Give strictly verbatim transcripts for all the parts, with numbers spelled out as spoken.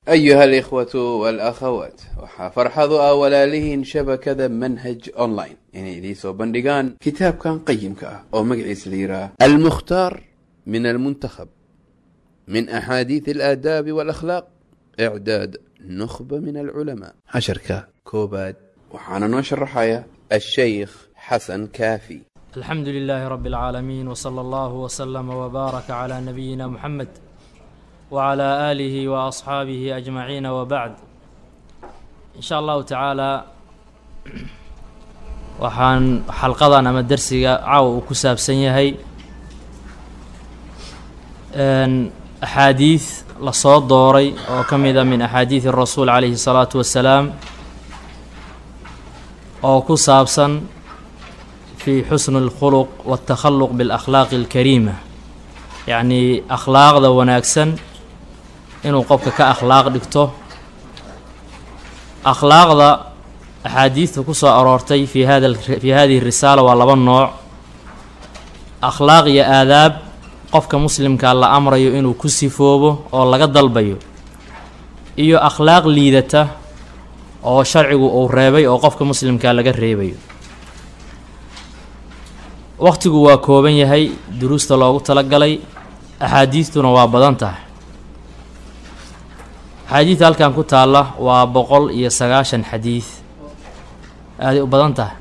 أيها الإخوة والأخوات وحفرحضوا أولالهن شبكة منهج أونلاين يعني ليسو بندقان كتاب كان قيم كأه أو مقعيس ليرا المختار من المنتخب من أحاديث الآداب والأخلاق إعداد نخبة من العلماء عشركة كوباد وحانا نشر رحايا الشيخ حسن كافي. الحمد لله رب العالمين وصلى الله وسلم وبارك على نبينا محمد وعلى آله وأصحابه أجمعين وبعد. إن شاء الله تعالى waxaan xalqadan ama darsiga caaw ku saabsan yahay een axaadiis la soo dooray oo kamida min axaadiis rasuul alayhi salaatu wassalaam oo ku saabsan fi xusn al-khuluq wa at-takhalluq bil akhlaaq al-karima yani akhlaaqda wanaagsan inuu qofka ka akhlaaq dhigto. akhlaaqda axaadiista ku soo aroortay fi hada fi hadihi risaala waa laba nooc. akhlaaq iyo aadaab qofka muslimka la amrayo inuu ku sifoobo oo laga dalbayo, iyo akhlaaq liidata oo sharcigu uu reebay oo qofka muslimka laga reebayo. waqtigu waa kooban yahay, duruusta loogu talagalay, axaadiistuna waa badan tahay. axaadiista halkan ku taalla waa boqol iyo sagaashan xadiis, aaday u badan tahay.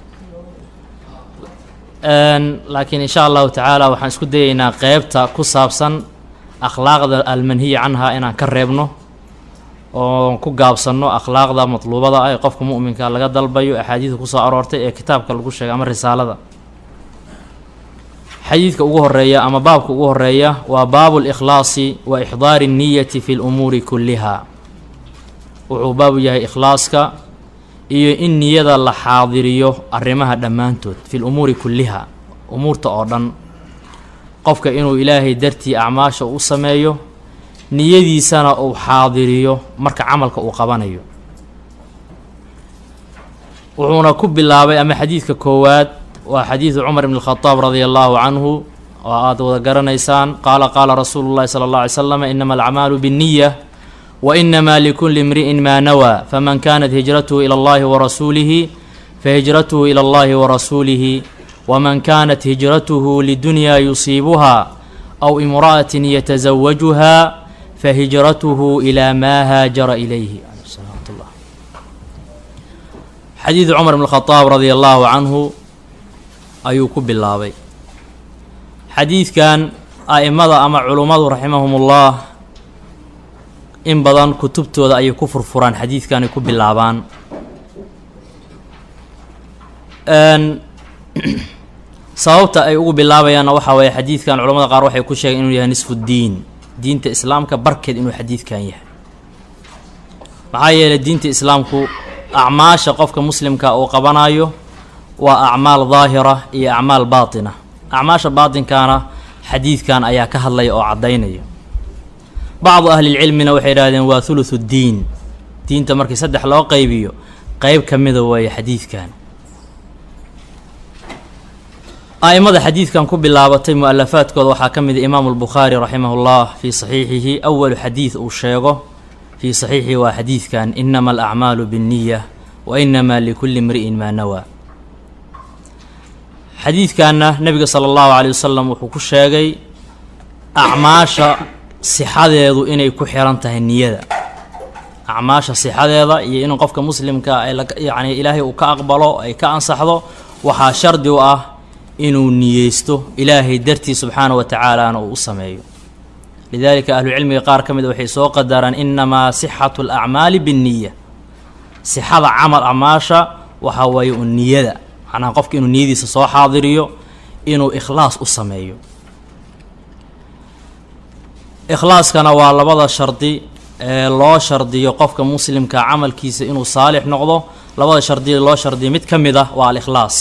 laakiin insha allahu tacaala waxaan isku dayaynaa qeybta ku saabsan akhlaaqda almanhiya canha inaan ka reebno oon ku gaabsanno akhlaaqda matluubada ah ee qofka mu'minka laga dalbayo axaadiista kusoo aroortay ee kitaabka lagu sheegay ama risaalada. xadiidka ugu horeeya ama baabka ugu horeeya waa baabu likhlaasi wa ixdaari niyati fi lumuuri kulliha. wuxuu baabu yahay ikhlaaska iyo in niyada la xaadiriyo arrimaha dhammaantood fi lumuuri kulliha, umuurta oo dhan. qofka inuu ilaahay dartii acmaasha u sameeyo, niyadiisana uu xaadiriyo marka camalka uu qabanayo. wuxuuna ku bilaabay ama xadiidka koowaad waa xadiidu cumar ibn اlkhadaab radia allahu canhu oo aada wada garanaysaan. qaala qaala rasuulu llahi sala اllah alay slam inama alacmaalu binniya وإنما لكل امرئ ما نوى فمن كانت هجرته إلى الله ورسوله فهجرته إلى الله ورسوله ومن كانت هجرته لدنيا يصيبها أو امرأة يتزوجها فهجرته إلى ما هاجر إليه. حديث عمر بن الخطاب رضي الله عنه أيوكب بالله. حديث كان أئمة أما علماء رحمهم الله in badan kutubtooda ayay ku furfuraan xadiidkan ay ku bilaabaan. sababta ay ugu bilaabayaanna waxaa weeye xadiidkan culamada qaar waxay ku sheegeen inuu yahay nisfu diin, diinta islaamka barkeed inuu xadiidkan yahay. maxaa yeelay diinta islaamku acmaasha qofka muslimka uu qabanayo waa acmaal daahira iyo acmaal baatina. acmaasha baatinkaana xadiidkan ayaa ka hadlaya oo caddaynaya. bacdu ahlilcilmina waxay idhahdeen waa huluthu ddiin, diinta markii saddex loo qaybiyo qeyb ka mida weeye xadiidkan. a'imada xadiidkan ku bilaabatay mu-alafaadkooda waxaa ka mid a imaamu albukhaari raximahullah fii saxiixihi. awalu xadiid uu sheego fii saxiixihi waa xadiidkan inama alacmaalu binniya wa inama likulli imri'in maa nawaa. xadiidkanna nebiga sala allahu calay wasalam wuxuu ku sheegay acmaasha sixadeedu inay ku xiran tahay niyada. acmaasha sixadeeda iyo in qofka muslimka ay yacni ilaahay uu ka aqbalo ay ka ansaxdo waxaa shardi u ah inuu niyeysto ilaahay dartii subxaanahu wa tacaalaana uu u sameeyo. lidaalika ahlucilmiga qaar ka mid waxay soo qadaraan inamaa sixatu alacmaali binniya. sixada camal acmaasha waxaa waaye un niyada, macnaha qofka inuu niyadiisa soo xaadiriyo, inuu ikhlaas u sameeyo. ikhlaaskana waa labada shardi ee loo shardiyo qofka muslimka camalkiisa inuu saalix noqdo. labada shardi loo shardiyo mid ka mid ah waa al-ikhlaas.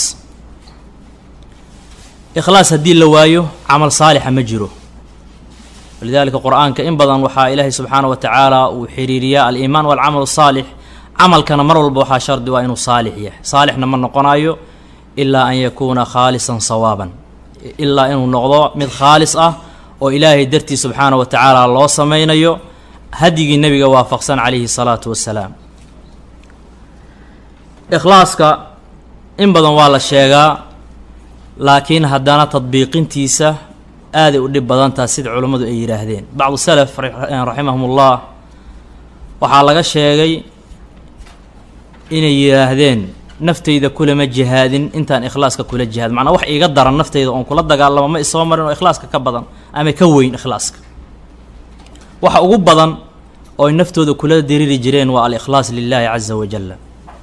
ikhlaas haddii la waayo camal saalixa ma jiro. lidaalika qur-aanka in badan waxaa ilaahay subxaanahu wa tacaala uu xiriiriyaa al-iimaan waalcamal saalix. camalkana mar walba waxaa shardi waa inuu saalix yahay. saalixna ma noqonayo ilaa an yakuuna khaalisan sawaaban, ilaa inuu noqdo mid khaalis ah oo ilaahay dartii subxaanahu wa tacaala loo sameynayo hadyigii nebiga waafaqsan calayhi salaatu wassalaam. ikhlaaska in badan waa la sheegaa, laakiin haddana tadbiiqintiisa aaday u dhib badantaha sida culammadu ay yidhaahdeen. bacdu salaf raximahumullah waxaa laga sheegay inay yidhaahdeen naftayda kulama jihaadin intaan ikhlaaska kula jihaad, macnaa wax iiga daran naftayda oon kula dagaalamo ma isoo marin oo ikhlaaska ka badan ama ka weyn ikhlaaska. waxa ugu badan oo ay naftooda kula diriri jireen waa al-ikhlaas lilaahi caza wajalla.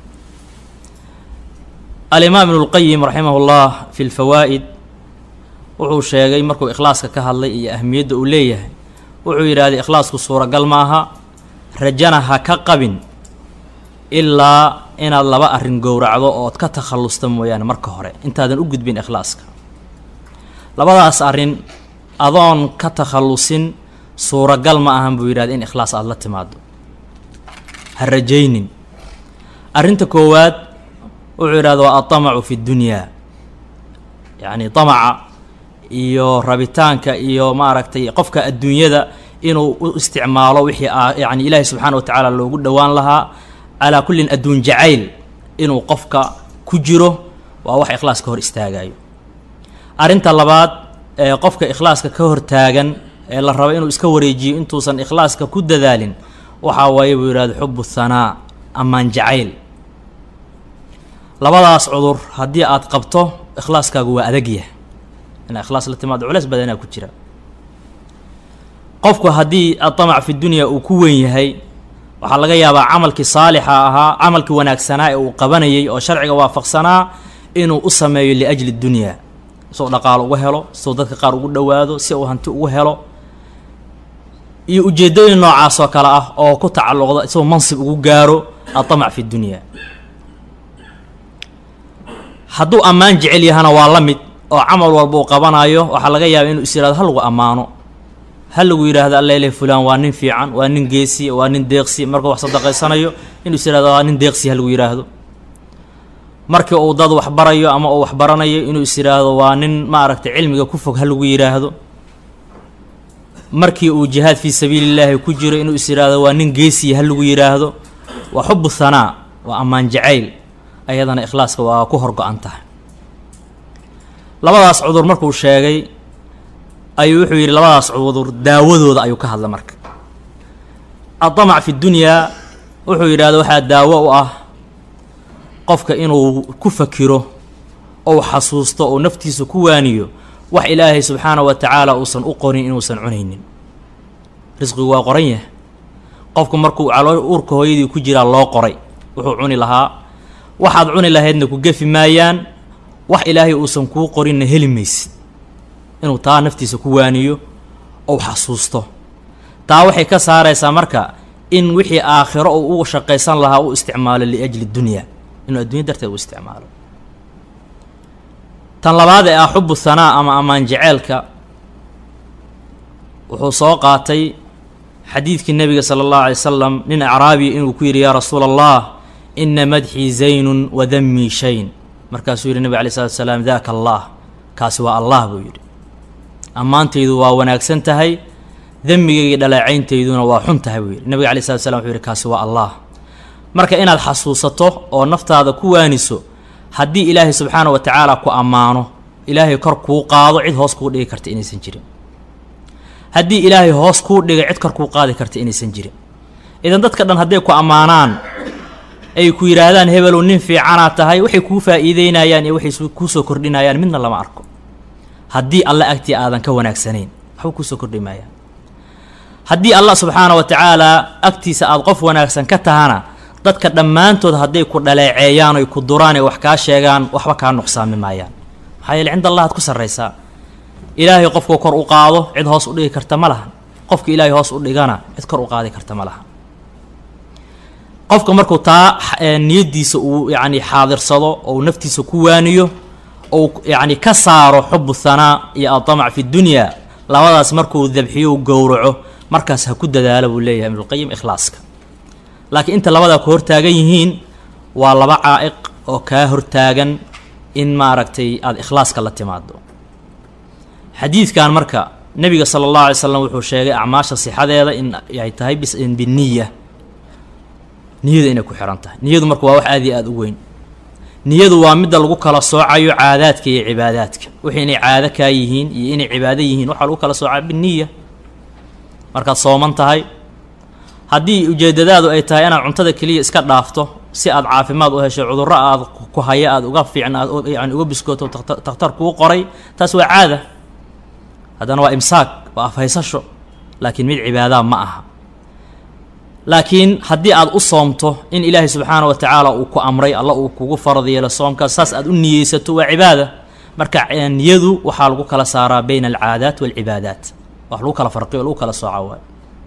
alimaam ibnu lqayim raximahullah fi lfawaa'id wuxuu sheegay markuu ikhlaaska ka hadlay iyo ahmiyadda uu leeyahay, wuxuu yidhaahday ikhlaasku suuragal maaha, rajana ha ka qabin ilaa inaad laba arrin gowracdo ood ka takhallusta mooyaane marka hore intaadan u gudbin ikhlaaska. labadaas arrin adoon ka takhallusin suuragal ma ahan buu yidhahday in ikhlaas aada la timaado, ha rajaynin. arrinta koowaad wuxuu yidhahda waa atamacu fi ddunyaa, yacni tamaca iyo rabitaanka iyo maaragtay qofka adduunyada inuu u isticmaalo wixii a yacni ilaahay subxaana wa tacaala loogu dhowaan lahaa, calaa kullin adduun jacayl inuu qofka ku jiro waa wax ikhlaas ka hor istaagayo. arrinta labaad ee qofka ikhlaaska ka hor taagan ee la rabo inuu iska wareejiyo intuusan ikhlaaska ku dadaalin waxaa waaye buu yidhahda xubu thanaa, ammaan jacayl. labadaas cudur haddii aad qabto ikhlaaskaagu waa adagyah, inaa ikhlaas la timaado culeys badanaa ku jira. qofku haddii atamac fi dunya uu ku weyn yahay, waxaa laga yaabaa camalkii saalixa ahaa, camalkii wanaagsanaa ee uu qabanayay oo sharciga waafaqsanaa inuu u sameeyo liajli dunyaa, soo dhaqaalo uga helo, soo dadka qaar ugu dhowaado, si uu hanti ugu helo, iyo ujeeddooyin noocaas oo kale ah oo ku tacalluqda isagoo mansib ugu gaaro atamac fi dunyaa. hadduu ammaan jecel yahana waa la mid oo camal walba uu qabanayo waxaa laga yaaba inuu is yihahdo ha lagu ammaano, ha lagu yidhaahdo allele fulaan waa nin fiican, waa nin geesi, waa nin deeqsi. markuu wax sadaqaysanayo inuu is yihahdo waa nin deeqsi ha lagu yidhaahdo. markii uu dad wax barayo ama uu wax baranayo inuu is yidhaahdo waa nin maaragtay cilmiga ku fog ha lagu yidhaahdo. markii uu jihaad fii sabiilillaahi ku jiro inuu is yidhaahdo waa nin geesi ha lagu yidhaahdo. waa xubu thanaa, waa ammaan jacayl, ayadana ikhlaaska waa ku horgo-an tahay. labadaas cudur markuu sheegay ayuu wuxuu yidhi labadaas cudur daawadooda ayuu ka hadla. marka atamac fi dunyaa wuxuu yidhahda waxaa daawo u ah qofka inuu ku fakiro ou xasuusto oo naftiisa ku waaniyo wax ilaahay subxaana wa tacaala uusan u qorin inuusan cunaynin. risqigu waa qoran yahay, qofku markuu caloo uurka hooyadii ku jiraa loo qoray wuxuu cuni lahaa, waxaad cuni lahaydna ku gefi maayaan, wax ilaahay uusan kuu qorinna heli maysid. inuu taa naftiisa ku waaniyo ou xasuusto, taa waxay ka saaraysaa marka in wixii aakhiro uu u shaqaysan lahaa u isticmaalo liajli dunyaa, inuu addunya darteed u isticmaalo. tan labaad ee ah xubu thanaa ama ammaan jaceelka, wuxuu soo qaatay xadiidkii nebiga sala allahu alay wasalam nin acraabiya inuu ku yidhi yaa rasuula allah ina madxii zaynun wa dammii shayn. markaasuu yidhi nebig alay slatu salaam daaka allah, kaasi waa allah buu yidhi, ammaantaydu waa wanaagsan tahay, dembigayga dhaleecayntayduna waa xun tahay buu yidhi. nebiga alay slatu salam wuxuu yidhi kaasi waa allah. marka inaad xasuusato oo naftaada ku waaniso, haddii ilaahay subxaana wa tacaala ku ammaano, ilaahay kor kuu qaado, cid hoos kuu dhigi karta inaysan jirin. haddii ilaahay hoos kuu dhigay, cid kor kuu qaadi karta inaysan jirin. idan dadka dhan hadday ku ammaanaan ay ku yidhaahdaan hebelow nin fiicanaad tahay, waxay kuu faa'iideynayaan iyo waxay kuu soo kordhinayaan midna lama arko. haddii alla agtii aadan ka wanaagsanayn waxba kuu soo kordhi maayaan. haddii allah subxaana wa tacaala agtiisa aada qof wanaagsan ka tahana, dadka dhammaantood hadday ku dhaleeceeyaan oy ku duraan ee wax kaa sheegaan waxba kaa nuqsaami maayaan. maxaa yeele cinda allah ad ku sarraysaa. ilaahay qofkuu kor u qaado, cid hoos u dhigi karta ma laha. qofka ilaahay hoos u dhigana cid kor u qaadi karta ma laha. qofka markuu taa niyaddiisa uu yacni xaadirsado ou naftiisa ku waaniyo ou yacni ka saaro xubu thanaa iyo atamac fi dunyaa, labadaas markuu dabxiyo u gowraco, markaas ha ku dadaalo buu leeyahay ibnulqayim ikhlaaska. laakiin inta labadaa ku hortaagan yihiin waa laba caa'iq oo kaa hortaagan in maaragtay aada ikhlaaska la timaado. xadiidkan marka nebiga sala allahu alay slam wuxuu sheegay acmaasha sixadeeda in ay tahay bis biniya, niyada inay ku xihan tahay. niyadu marka waa wax aad iyo aada u weyn. niyadu waa midda lagu kala soocayo caadaadka iyo cibaadaadka. wixii inay caado kaa yihiin iyo inay cibaado yihiin waxaa lagu kala soocaa biniya. markaad sooman tahay, haddii ujeedadaadu ay tahay inaad cuntada keliya iska dhaafto si aad caafimaad u hesho, cudurro aad ku haya aad uga fiicn aad yani uga biskooto takhtar kuu qoray, taas waa caada. haddana waa imsaak, waa afhaysasho, laakiin mid cibaadaa ma aha. laakiin haddii aad u soomto in ilaahay subxaana wa tacaala uu ku amray, alla uu kugu farad yeelo soomkaas, saas aad u niyeysato waa cibaada. marka niyadu waxaa lagu kala saaraa bayna alcaadaat waalcibaadaat, wax lagu kala farqiyo o lagu kala sooca waay.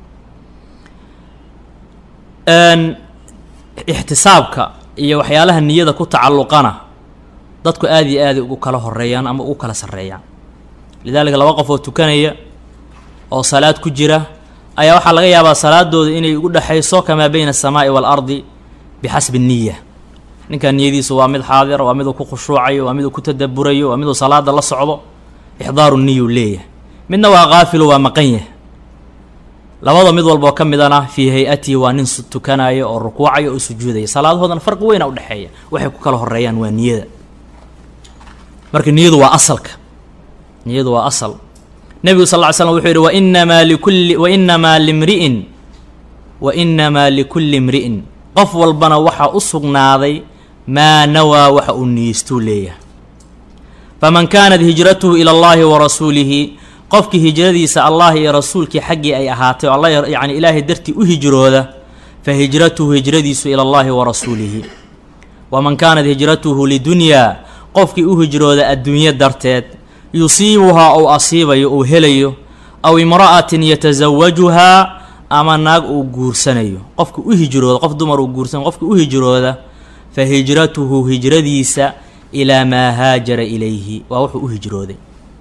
ixtisaabka iyo waxyaalaha niyada ku tacalluqana dadku aada iyo aaday ugu kala horeeyaan ama ugu kala sarreeyaan. lidaalika laba qof oo tukanaya oo salaad ku jira ayaa waxaa laga yaabaa salaadooda inay ugu dhexayso kamaa bayna asamaa'i waalardi bixasbi niya. ninkan niyadiisu waa mid xaadir, waa miduu ku khushuucayo, waa miduu ku tadabburayo, waa miduu salaada la socdo, ixdaaru niyuu leeyahay. midna waa qaafilu, waa maqan yahay. labada mid walboo ka midana fii hay-atihi waa nin tukanayo oo rukuucayo oo sujuudaya. salaadahoodana farqi weyna udhexeeya, waxay ku kala horeeyaan waa niyada. marka niyadu waa asalka, niyadu waa asal. nebigu sal ll ly slam wuxuu yidhi wainamaa likulli wainamaa limri'in wainamaa likulli imri'in, qof walbana waxaa u sugnaaday maa nawaa waxa uu niyeystuu leeyahay. faman kaanat hijratuhu ila allahi wa rasuulihi, qofkii hijradiisa allah iyo rasuulkii xaggii ay ahaatay oo alla yacni ilaahay dartii u hijrooda, fa hijratuhu hijradiisu ila allahi wa rasuulihi. waman kaanat hijratuhu lidunyaa, qofkii u hijrooda adduunyo darteed, yusiibuhaa ou asiibayo ou helayo, aw imra'atin yatasawajuhaa, ama naag uu guursanayo. qofka u hijrooda, qof dumar uu guursanayo, qofka u hijrooda, fa hijratuhu hijradiisa ilaa maa haajara ilayhi, waa wuxuu u hijrooday.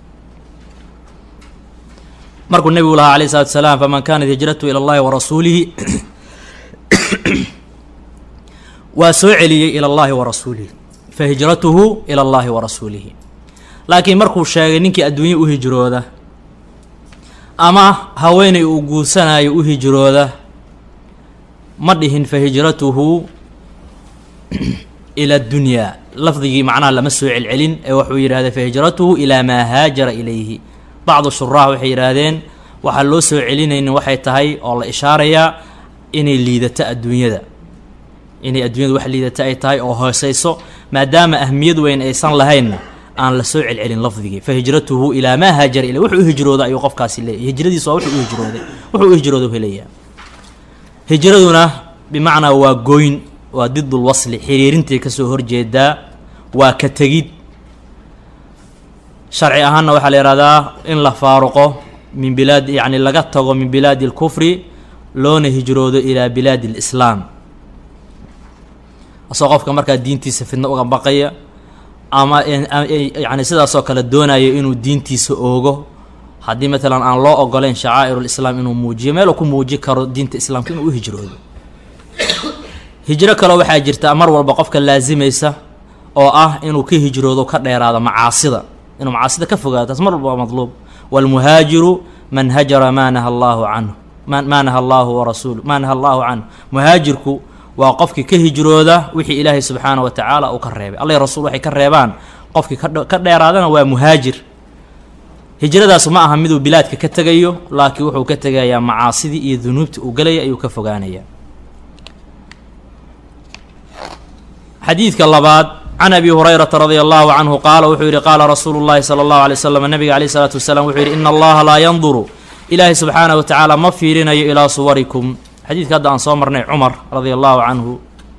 markuu nebigu lahaa alayh salatu wasalaam faman kaanat hijratuhu ila allahi wa rasuulihi waa soo celiyey ila allahi wa rasuulihi, fa hijratuhu ila allahi wa rasuulihi. laakiin markuu sheegay ninkii adduunye u hijrooda ama haweenay uu guursanayo u hijrooda, ma dhihin fa hijratuhu ila dunyaa. lafdigii macnaha lama soo celcelin ee wuxuu yidhahday fa hijratuhu ilaa maa haajara ilayhi. bacdu shuraax waxay yidhaahdeen waxaa loo soo celinaynin waxay tahay oo la ishaarayaa inay liidato adduunyada, inay adduunyada wax liidata ay tahay oo hooseyso, maadaama ahmiyad weyn aysan lahaynna aan la soo celcelin lafdigii. fa hijratuhu ilaa maa haajara ilayhi, wuxuu u hijrooda ayuu qofkaasi leeyahy. hijradiisu waa wuxuu u hijrooday, wuxuu u hijrooda u helayaa. hijraduna bimacnaa waa goyn, waa didul wasli, xiriirintay kasoo horjeedaa, waa ka tegid. sharci ahaanna waxaa la yihahdaa in la faaruqo min bilaad, yacni laga tago min bilaadi alkufri loona hijroodo ilaa bilaadi alislaam. asoo qofka markaa diintiisa fidno uga baqaya ama yacni sidaasoo kale doonayo inuu diintiisa oogo, haddii matalan aan loo ogoleyn shacaa'irulislaam inuu muujiyo, meel uu ku muuji karo diinta islaamka inuu u hijroodo. hijro kaleo waxaa jirta mar walba qofka laasimaysa oo ah inuu ka hijroodo, ka dheeraado macaasida, inuu macaasida ka fogaado, taas mar walba waa madluub. waalmuhaajiru man hajara maa naha allaahu canhu maa naha allaahu warasuulu maa naha allaahu canhu. muhaajirku waa qofkii ka hijrooda wixii ilaahay subxaana wa tacaala uu ka reebay. alla rasuul waxay ka reebaan, qofkii ka dheeraadana waa muhaajir. hijradaas ma aha miduu bilaadka ka tegayo, laakiin wuxuu ka tegayaa macaasidii iyo dunuubtii uu galaya ayuu ka fogaanaya. xadiidka labaad, can abi hurayrata radia allahu canhu qaala wuxuu yidhi qaala rasuulu llahi sala allahu alay wasalam, nabiga alayh isalaatu wasalaam wuxuu yidhi ina allaha laa yanduru, ilaahay subxaanahu wa tacaala ma fiirinayo ilaa suwarikum. xadiidka hadda aan soo marnay cumar radia allahu canhu,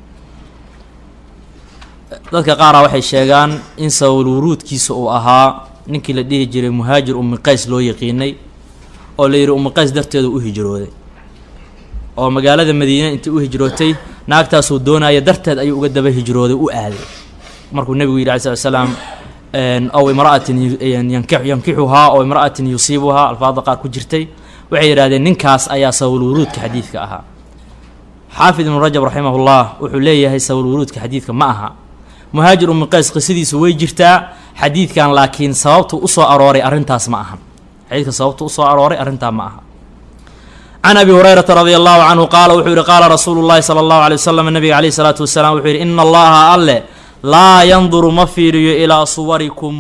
dadka qaaraa waxay sheegaan in sababul wuruudkiisa uu ahaa ninkii la dhihi jiray muhaajir ummi qays loo yaqiinay, oo la yidhi ummi qays darteedu u hijrooday, oo magaalada madiine intii u hijrootay naagtaasuu doonaya darteed ayuu uga daba hijrooday, u aaday. markuu nebigu yidhi alay slat slaam aw imra'atin yankixuhaa aw imra'atin yusiibuhaa, alfaada qaar ku jirtay, waxay yidhahdeen ninkaas ayaa sababul wuruudka xadiidka ahaa. xaafid ibnu rajab raximahullah wuxuu leeyahay sababul wuruudka xadiidka ma aha. muhaajir ummi qays qisadiisu way jirtaa xadiidkan, laakiin sababtu u soo arooray arrintaas ma ahan. xadiidka sababta usoo arooray arrintaa ma aha. can abi hurayrata radia allahu canhu qaala wuxuu yihi qaala rasuulu llahi sala allahu alay wasalam nabiga caleyhi salaatu wasalaam wuxuu yihi ina allaha alle laa yanduru ma fiiriyo ilaa suwarikum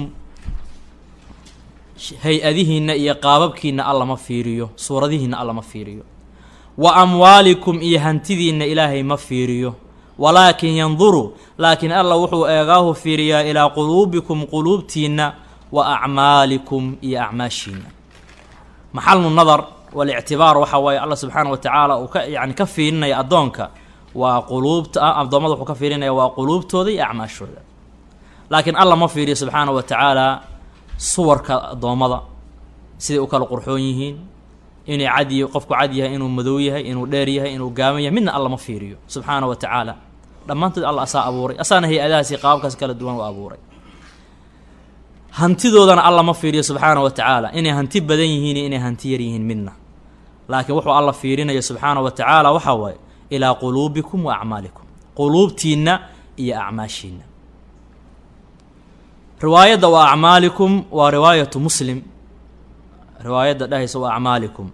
hay-adihiina iyo qaababkiina alla ma fiiriyo, suuradihiina alla ma fiiriyo, wa amwaalikum iyo hantidiina ilaahay ma fiiriyo, walaakin yanduru laakiin alla wuxuu eegaahu fiiriyaa ilaa quluubikum quluubtiina wa acmaalikum iyo acmaashiina. maxalnu nadar walictibaar waxaa waaye alla subxaana wa tacaala uu ka yani ka fiirinaya addoonka waa quluubta addoommada wuxuu ka fiirinaya waa quluubtooda iyo acmaashooda, laakiin alla ma fiiriyo subxaana wa tacaala suwarka addoommada siday u kala qurxoon yihiin, inay cadi qofku cad yahay, inuu madow yahay, inuu dheer yahay, inuu gaaman yahay, midna alla ma fiiriyo subxaana wa tacaala. dhammaantood alla asaa abuuray, asaana hay-adahaasi qaababkaas kala duwan u abuuray. hantidoodana alla ma fiiriyo subxaana wa tacaala inay hanti badan yihiin iyo inay hanti yar yihiin midna, laakiin wuxuu alla fiirinaya subxaana wa tacaala waxaa waaye ilaa quluubikum wa acmaalikum, quluubtiina iyo acmaashiina. riwaayadda wa acmaalikum waa riwaayatu muslim, riwaayadda dhahaysa wa acmaalikum.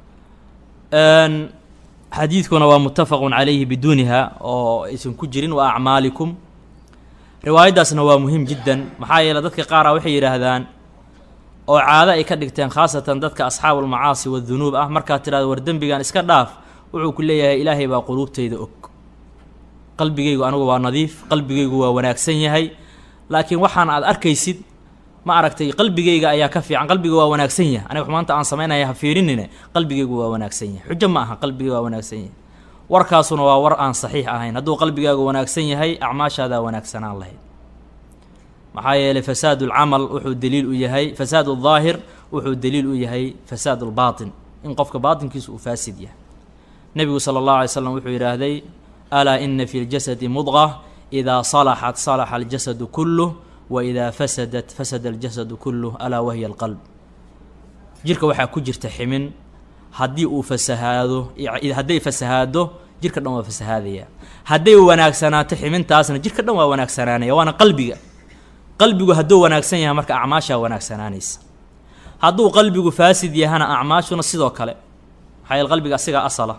xadiidkuna waa muttafaqun calayhi biduuniha oo aysan ku jirin wa acmaalikum. riwaayaddaasna waa muhim jiddan, maxaa yeele dadka qaara waxay yidhaahdaan oo caado ay ka dhigteen khaasatan dadka asxaabulmacaasi wadunuub ah, markaad tidhahdo war dembigan iska dhaaf, wuxuu ku leeyahay ilaahay baa quluubtayda og, qalbigaygu anigu waa nadiif, qalbigaygu waa wanaagsan yahay, laakiin waxaan aad arkaysid ma aragtay qalbigayga ayaa ka fiican, qalbiga waa wanaagsan yahay, aniga xumaanta aan samaynaya ha fiirinine, qalbigaygu waa wanaagsan yahay. xujo ma aha, qalbiga waa wanaagsan yahay. warkaasuna waa war aan saxiix ahayn. hadduu qalbigaagu wanaagsan yahay acmaashaadaa wanaagsanaan lahayd, maxaa yeelay fasaad ulcamal wuxuu daliil u yahay, fasaad uldaahir wuxuu daliil u yahay fasaad ulbaatin, in qofka baatinkiisu uu faasid yahay. nebigu sala allahu alay slam wuxuu yidhaahday alaa ina fi ljasadi mudqa idaa salaxat salaxa aljasadu kulluh wa idaa fasadat fasada aljasadu kulluh alaa wahiya alqalb. jirka waxaa ku jirta ximin, haddii uu fasahaado hadday fasahaado jirka dhan waa fasahaadaya, hadday wanaagsanaato ximintaasna jirka dhan waa wanaagsanaanaya, waana qalbiga. qalbigu hadduu wanaagsan yahay marka acmaashaa wanaagsanaanaysa, hadduu qalbigu faasid yahana acmaashuna sidoo kale, maxaa yeele qalbiga asigaa asala.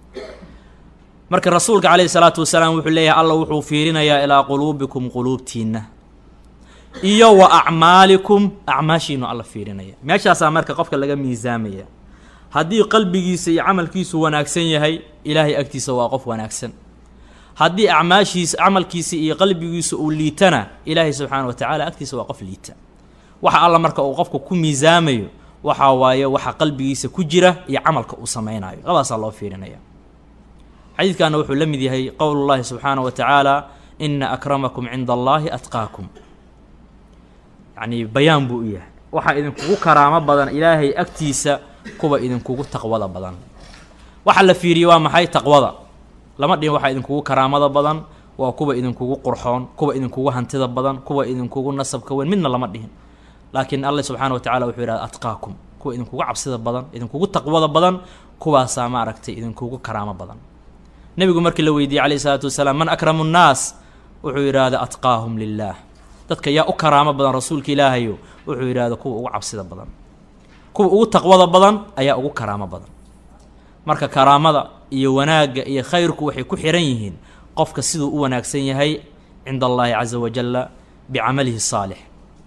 marka rasuulka calayhi salaatu wasalaam wuxuu leeyahay alla wuxuu fiirinayaa ilaa quluubikum quluubtiina iyo wa acmaalikum acmaashiinu alla fiirinaya. meeshaasaa marka qofka laga miisaamaya. haddii qalbigiisa iyo camalkiisu wanaagsan yahay, ilaahay agtiisa waa qof wanaagsan. haddii acmaashiisa camalkiisa iyo qalbigiisa uu liitana, ilaahay subxaana wa tacaala agtiisa waa qof liita. waxa alla marka uu qofka ku miisaamayo waxaa waaye waxa qalbigiisa ku jira iyo camalka uu samaynayo, labadaasaa loo fiirinaya. xadiidkaana wuxuu la mid yahay qowlullahi subxaana wa tacaala ina akramakum cinda allaahi atqaakum, yacnii bayaan buu u yahay waxaa idinkugu karaamo badan ilaahay agtiisa kuwa idinkugu taqwada badan. waxa la fiiriye waa maxay? taqwada. lama dhihin waxaa idinkugu karaamada badan waa kuwa idinkugu qurxoon, kuwa idinkugu hantida badan, kuwa idinkugu nasabka weyn, midna lama dhihin. laakiin alle subxaana wa tacala wuxuu yidhahda atqaakum, kuwa idinkugu cabsida badan, idinkugu taqwada badan, kuwaasaa ma aragtay idinkugu karaamo badan. nebigu markii la weydiiyey calayhi salaatu wasalaam man akramu nnaas, wuxuu yidhaahda atqaahum lilaah, dadka yaa u karaamo badan rasuulka ilaahayo, wuxuu yidhahda kuwa ugu cabsida badan, kuwa ugu taqwada badan ayaa ugu karaamo badan. marka karaamada iyo wanaagga iyo khayrku waxay ku xiran yihiin qofka siduu u wanaagsan yahay cinda allaahi caza wajalla bicamalihi saalix.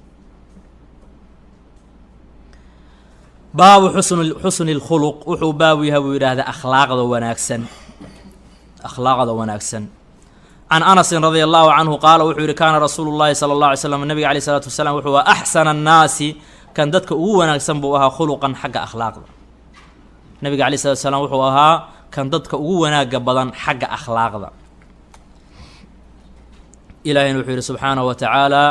baabu xusn xusni lkhuluq wuxuu baabu yahay buu yidhaahdaa akhlaaqda wanaagsan, akhlaaqda wanaagsan. can anasin radia allahu canhu qaala wuxuu yihi kaana rasuulu llahi sala allah alay slam nabiga alayh isalaatu wasalaam wuxuu aha axsana annaasi, kan dadka ugu wanaagsan buu ahaa khuluqan xagga akhlaaqda. nabiga alayh salatu wasalaam wuxuu ahaa kan dadka ugu wanaaga badan xagga akhlaaqda. ilaahayna wuxuu yihi subxaanahu wa tacaala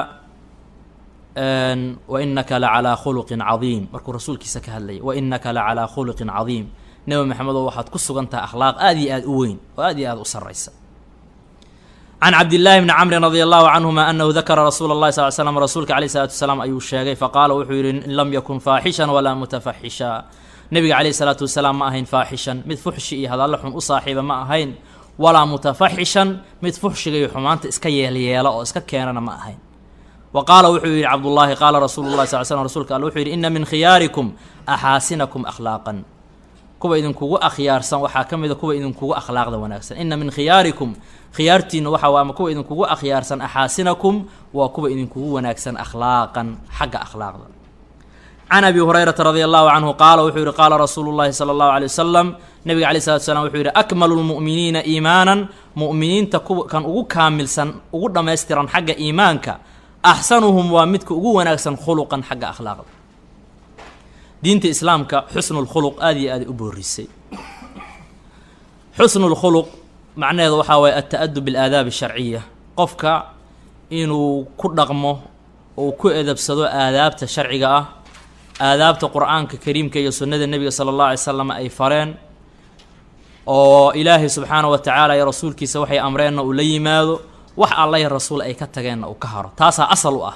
wa inaka la calaa khuluqin cadiim, markuu rasuulkiisa ka hadlayay wa inaka la calaa khuluqin cadiim, nebi maxamedow waxaad ku sugan tahay akhlaaq aad iyo aad u weyn oo aad iyo aad u sarraysa. can cabdillaahi bni camrin radia allahu canhuma anahu dakara rasuula اllahi sal l slam, rasuulka alayh salatu wasalaam ayuu sheegay, faqaala wuxuu yihi in lam yakun faaxishan walaa mutafaxisha, nebiga calayhi salaatu wasalaam ma ahayn faaxishan, mid fuxshi iyo hadallo xun u saaxiiba ma ahayn, walaa mutafaxishan, mid fuxshiga iyo xumaanta iska yeelyeela oo iska keenana ma ahayn. wa qaala wuxuu yidhi cabdullaahi qaala rasuulu llahi sal l slm rsulka alle wuxuu yidhi ina min khiyaarikum axaasinakum akhlaaqan kuwa idinkugu akhyaarsan waxaa ka mida kuwa idinkugu akhlaaqda wanaagsan ina min khiyaarikum khiyaartiina waxa ama kuwa idinkugu akhyaarsan axaasinakum waa kuwa idinkugu wanaagsan akhlaaqan xagga akhlaaqda can abi hurayrata radia allahu canhu qaala wuxuu yihi qaala rasuulu llahi sala allahu alay wasalam nabiga alay salatu slam wuxuu yidhi akmalu lmu'miniina iimaanan mu'miniinta kuwa kan ugu kaamilsan ugu dhammaystiran xagga iimaanka axsanuhum waa midka ugu wanaagsan khuluqan xagga akhlaaqda diinta islaamka xusnulkhuluq aada iyo aaday u boorisay xusnulkhuluq macnaheedu waxaa waye alta-adub bilaadaab asharciya qofka inuu ku dhaqmo ou ku edabsado aadaabta sharciga ah aadaabta qur-aanka kariimka iyo sunnada nebiga sala allahu alay slam ay fareen oo ilaahay subxaana wa tacaala iyo rasuulkiisa waxay amreenna uu la yimaado wax alla iyo rasuul ay ka tageenna uu ka haro taasaa asal u ah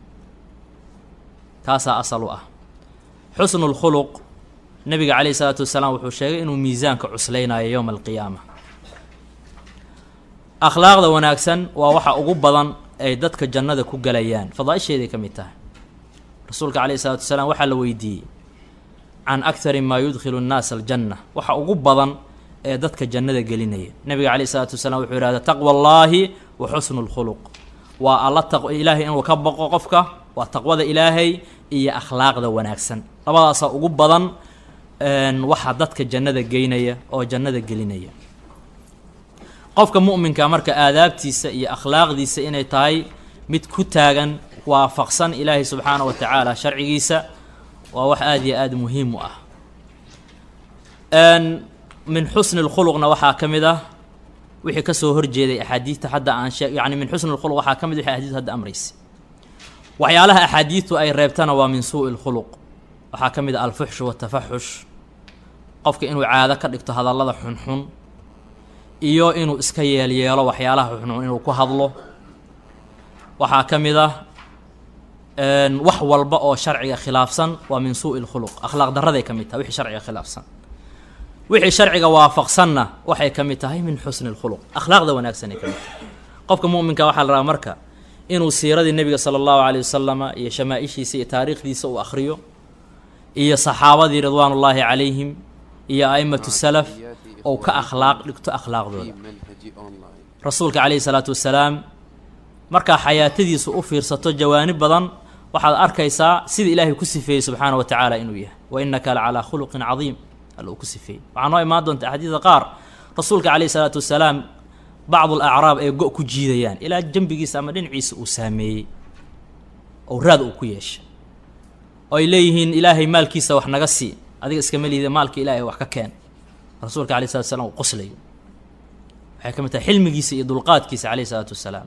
taasaa asal u ah xusnulkhuluq nebiga calayhi salaatu wasalaam wuxuu sheegay inuu miisaanka cusleynayo yowma alqiyaama akhlaaqda wanaagsan waa waxa ugu badan ay dadka jannada ku galayaan fadaaisheeday ka mid tahay rasuulka calayhi salaatu wasalaam waxaa la weydiiyey can akthari maa yudkhilu nnaasa aljanna waxa ugu badan ee dadka jannada gelinaya nebiga calayhi salaatu wasalaam wuxuu yihahda taqwa allaahi wa xusnu lkhuluq waa alla taq ilaahay inuu ka baqo qofka waa taqwada ilaahay iyo akhlaaqda wanaagsan labadaasaa ugu badan waxa dadka jannada geynaya oo jannada gelinaya qofka mu'minka marka aadaabtiisa iyo akhlaaqdiisa inay tahay mid ku taagan waafaqsan ilaahay subxaana wa tacaala sharcigiisa waa wax aada iyo aada muhiim u ah min xusni lkhuluqna waxaa ka mid ah wixii kasoo horjeeday axaadiidta hadda aan shee yani min xusni lkhuluq waxaa ka mid wixii axaadiidtu hadda amraysa waxyaalaha axaadiidtu ay reebtana waa min suu'i lkhuluq waxaa ka mid ah alfuxshu watafaxush qofka inuu caado ka dhigto hadallada xunxun iyo inuu iska yeelyeelo waxyaalaha xunxun inuu ku hadlo waxaa ka mid ah wax walba oo sharciga khilaafsan waa min suu'i lkhuluq akhlaaq darraday ka mid tahay wixii sharciga khilaafsan wixii sharciga waafaqsanna waxay ka mid tahay min xusni lkhuluq akhlaaqda wanaagsanay ka mid tahay qofka mu'minka waxaa la rabaa marka inuu siiradii nebiga sala allahu calayh wasalama iyo shamaaishiisa iyo taariikhdiisa uu akhriyo iyo saxaabadii ridwaanullaahi calayhim iyo a'imatu salaf ou ka akhlaaq dhigto akhlaaqdooda rasuulka calayhi salaatu wasalaam markaa xayaatadiisu u fiirsato jawaanib badan waxaad arkaysaa sida ilaahay ku sifeeyey subxaana wa tacaala inuu yahay wa innaka la calaa khuluqin cadiim alla uu ku sifeeyey waxaa noo imaan doonta axaadiida qaar rasuulka calayhi salaatu wasalaam bacdu alacraab ay go- ku jiidayaan ilaa dembigiisa ama dhinaciisa uu saameeyey oo raad uu ku yeeshay oo ay leeyihiin ilaahay maalkiisa wax naga sii adiga iskama liida maalka ilaahay wax ka keen rasuulka calayhi salatu wasalaam uu qoslayo waxay ka mid tahay xilmigiisa iyo dulqaadkiisa calayhi salaatu wasalaam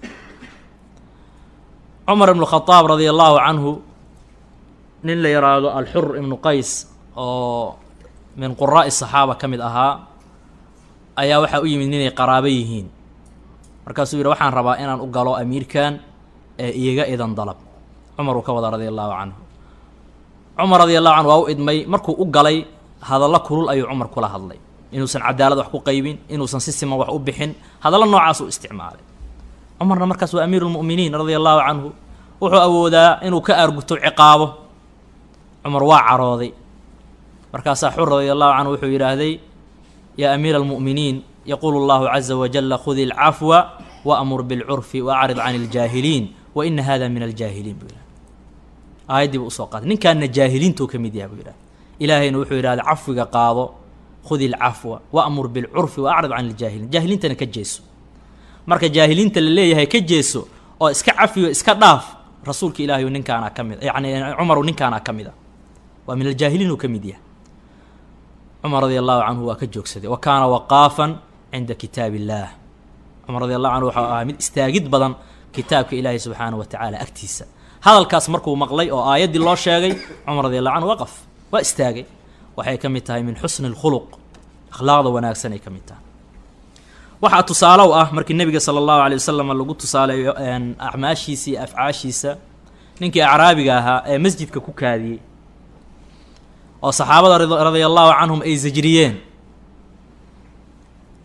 cumar ibnu khadaab radia allahu canhu nin la yidhaahdo alxur ibnu qays oo min quraa'i saxaaba ka mid ahaa ayaa waxaa u yimid ninay qaraabo yihiin markaasuu yidhi waxaan rabaa inaan u galo amiirkan ee iyaga idan dalab cumar uu ka wada radia allahu canhu cumar radia allahu canhu waa u idmay markuu u galay hadallo kulul ayuu cumar kula hadlay inuusan cadaalad wax ku qaybin inuusan si siman wax u bixin hadallo noocaas uu isticmaalay cumarna markaas waa amiiru lmu'miniin radia allahu canhu wuxuu awoodaa inuu ka aarguto ciqaabo cumar waa carooday markaasaa xur radia allahu canhu wuxuu yidhaahday yaa amiira almu'miniin yaquulu allahu caza wajalla khudi alcafwa waamur bilcurfi waacrid can iljaahiliin wa ina hada min aljaahiliin buu yidhahda aayaddii buu usoo qaaday ninkaana jaahiliintuu ka mid yahay buu yidhahda ilaahayna wuxuu yidhahda cafwiga qaado khudi alcafwa waamur bilcurfi waacrid can iljaahiliin jaahiliintana ka jeeso marka jaahiliinta la leeyahay ka jeeso oo iska cafiyo iska dhaaf rasuulka ilaahay ninkaana ka mid yani cumaru ninkaana ka mid a waa min aljaahiliin uu ka mid yahay cumar radia allahu canhu waa ka joogsaday wa kaana waqaafan cinda kitaab illaah cumar radia allahu canhu waxau ahaa mid istaagid badan kitaabka ilaahay subxaanahu wa tacaala agtiisa hadalkaas markuu maqlay oo aayaddii loo sheegay cumar radia allahu canhu waqaf waa istaagay waxay ka mid tahay min xusni اlkhuluq akhlaaqda wanaagsan ay ka mid tahay waxaa tusaale u ah markii nebiga sala allahu alay wasalam lagu tusaaleeyo acmaashiisa iyo afcaashiisa ninkii acraabiga ahaa ee masjidka ku kaadiyey oo saxaabada radia allahu canhum ay zajriyeen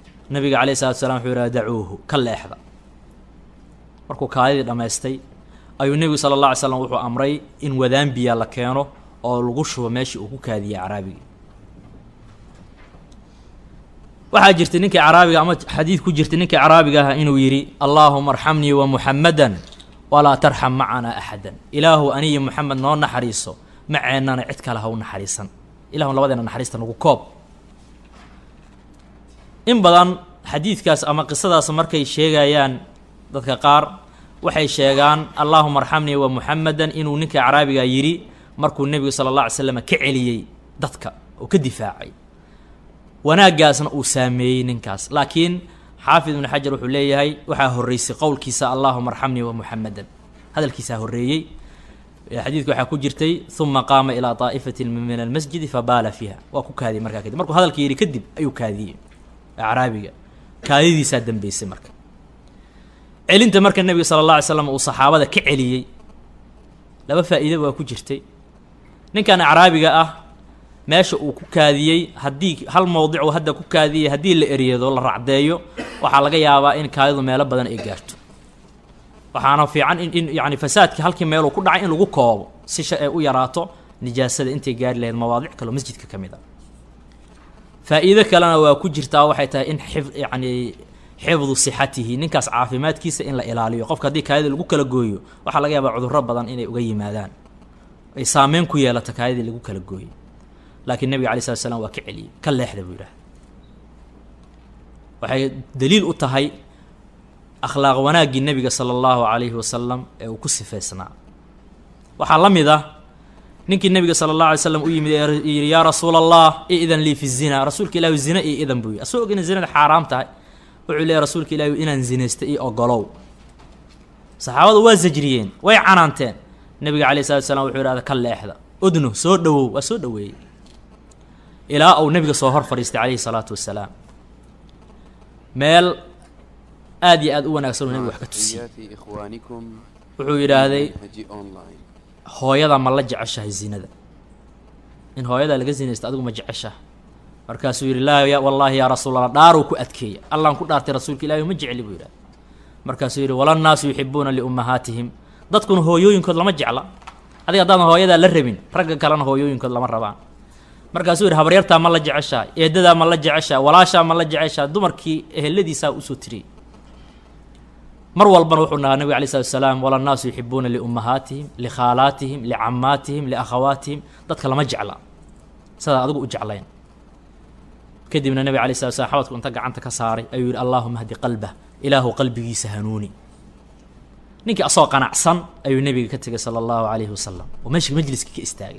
nabiga calayh salatu wasalaam wuxuu yidhaha dacuuhu ka leexda markuu kaadidii dhammaystay ayuu nebigu sala allah alay slam wuxuu amray in wadaan biya la keeno oo lagu shubo meeshii uu ku kaadiyey caraabiga. waxaa jirtay ninkii caraabiga ama xadiid ku jirtay ninkii caraabiga ah inuu yidhi allaahuma arxamnii wa muxamadan walaa tarxam macanaa axadan, ilaahu aniyo muxamed noo naxariiso maceennana cid kale ha u naxariisan, ilahu labadeena naxariista nagu koob. in badan xadiidkaas ama qisadaas markay sheegayaan dadka qaar waxay sheegaan allaahuma arxamnii wa muxamadan inuu ninka caraabiga yidhi markuu nebigu sala allah alay slam ka celiyey dadka oo ka difaacay, wanaaggaasna uu saameeyey ninkaas. laakiin xaafid ibnu xajar wuxuu leeyahay waxaa horreysay qowlkiisa allaahuma arxamnii wa muxamadan, hadalkiisaa horreeyey. xadiidka waxaa ku jirtay uma qaama ilaa daa'ifatin min almasjidi fabaala fiiha, waa ku kaadiyey markaa kadib markuu hadalka yidhi kadib ayuu kaadiyey caraabiga, kaadidiisaa dambeysay. marka celinta marka nebiga sala allah alay slam uu saxaabada ka celiyey laba faa'iida waa ku jirtay. ninkan caraabiga ah meesha uu ku kaadiyey haddii hal mowdic uu hadda ku kaadiyey haddii la eryado la racdeeyo waxaa laga yaabaa in kaadidu meelo badan ay gaarto. waxaana fiican in in yacni fasaadkii halkii meeluu ku dhacay in lagu koobo si sha ay u yaraato nijaasada intay gaari lahayd mawaadic kaleo masjidka ka mid a. faa'iido kalena waa ku jirtaa waxay tahay in xif yacni xifdu sixatihi, ninkaas caafimaadkiisa in la ilaaliyo. qofka haddii kaadida lagu kala gooyo waxaa laga yaabaa cudurro badan inay uga yimaadaan, ay saameyn ku yeelato kaadidii lagu kala gooyo. laakiin nebiga alay slat slam waa ka celiyey, ka leexda buu yidhaha. waxay daliil u tahay akhlaaq wanaaggii nebiga sala allahu calayhi wasalam ee uu ku sifaysnaa. waxaa la mid ah ninkii nebiga sala allahu alay slam u yimid ee yidhi yaa rasuula allah iidan lii fi zina, rasuulka ilahi zina iyo idan buu yidhi asagoo og inay zinada xaaraam tahay. wuxuu leeyahy rasuulka ilaahi inaan zinaysta io ogolow. saxaabadu waa sajriyeen, way canaanteen. nebiga calayh salatu slam wuxuu yidhahda ka leexda, udnu soo dhowow, waa soo dhoweeyey ilaa uu nebiga soo hor fadhiistay calayhi salaatu wasalaam meel aad iyo aad u wanaagsan oo nebiga wax ka tusiyey. wuxuu yidhaahday hooyada ma la jeceshahay zinada, in hooyadaa laga zinaysta adigu ma jeceshaha? markaasuu yidhi laa ya wallaahi yaa rasuul allah, dhaaruu ku adkeeya, allaan ku dhaartay rasuulka ilaahi ma jecli buu yidhahda. markaasuu yidhi walannaasu yuxibuuna liummahaatihim, dadkuna hooyooyinkood lama jecla, adiga haddaadan hooyadaa la rabin ragga kalena hooyooyinkood lama rabaan. markaasuu yidhi habaryartaa ma la jeceshaa, eedadaa ma la jeceshaa, walaashaa ma la jeceshaa, dumarkii eheladiisaa usoo tiriyey. mar walbana wuxuu nahaa nabiga alay slatu wasalaam walannaasu yuxibuuna liummahaatihim likhaalaatihim licammaatihim liakhawaatihim, dadka lama jecla sidaa adigu u jeclayn. kadibna nabiga alay slatu slam xabadku inta gacanta ka saaray ayuu yidhi allaahuma hdi qalbah, ilaahu qalbigiisa hanuuni. ninkii asoo qanacsan ayuu nebiga ka tegay sala allahu calayhi wasalam oo meesha majliska ka istaagay.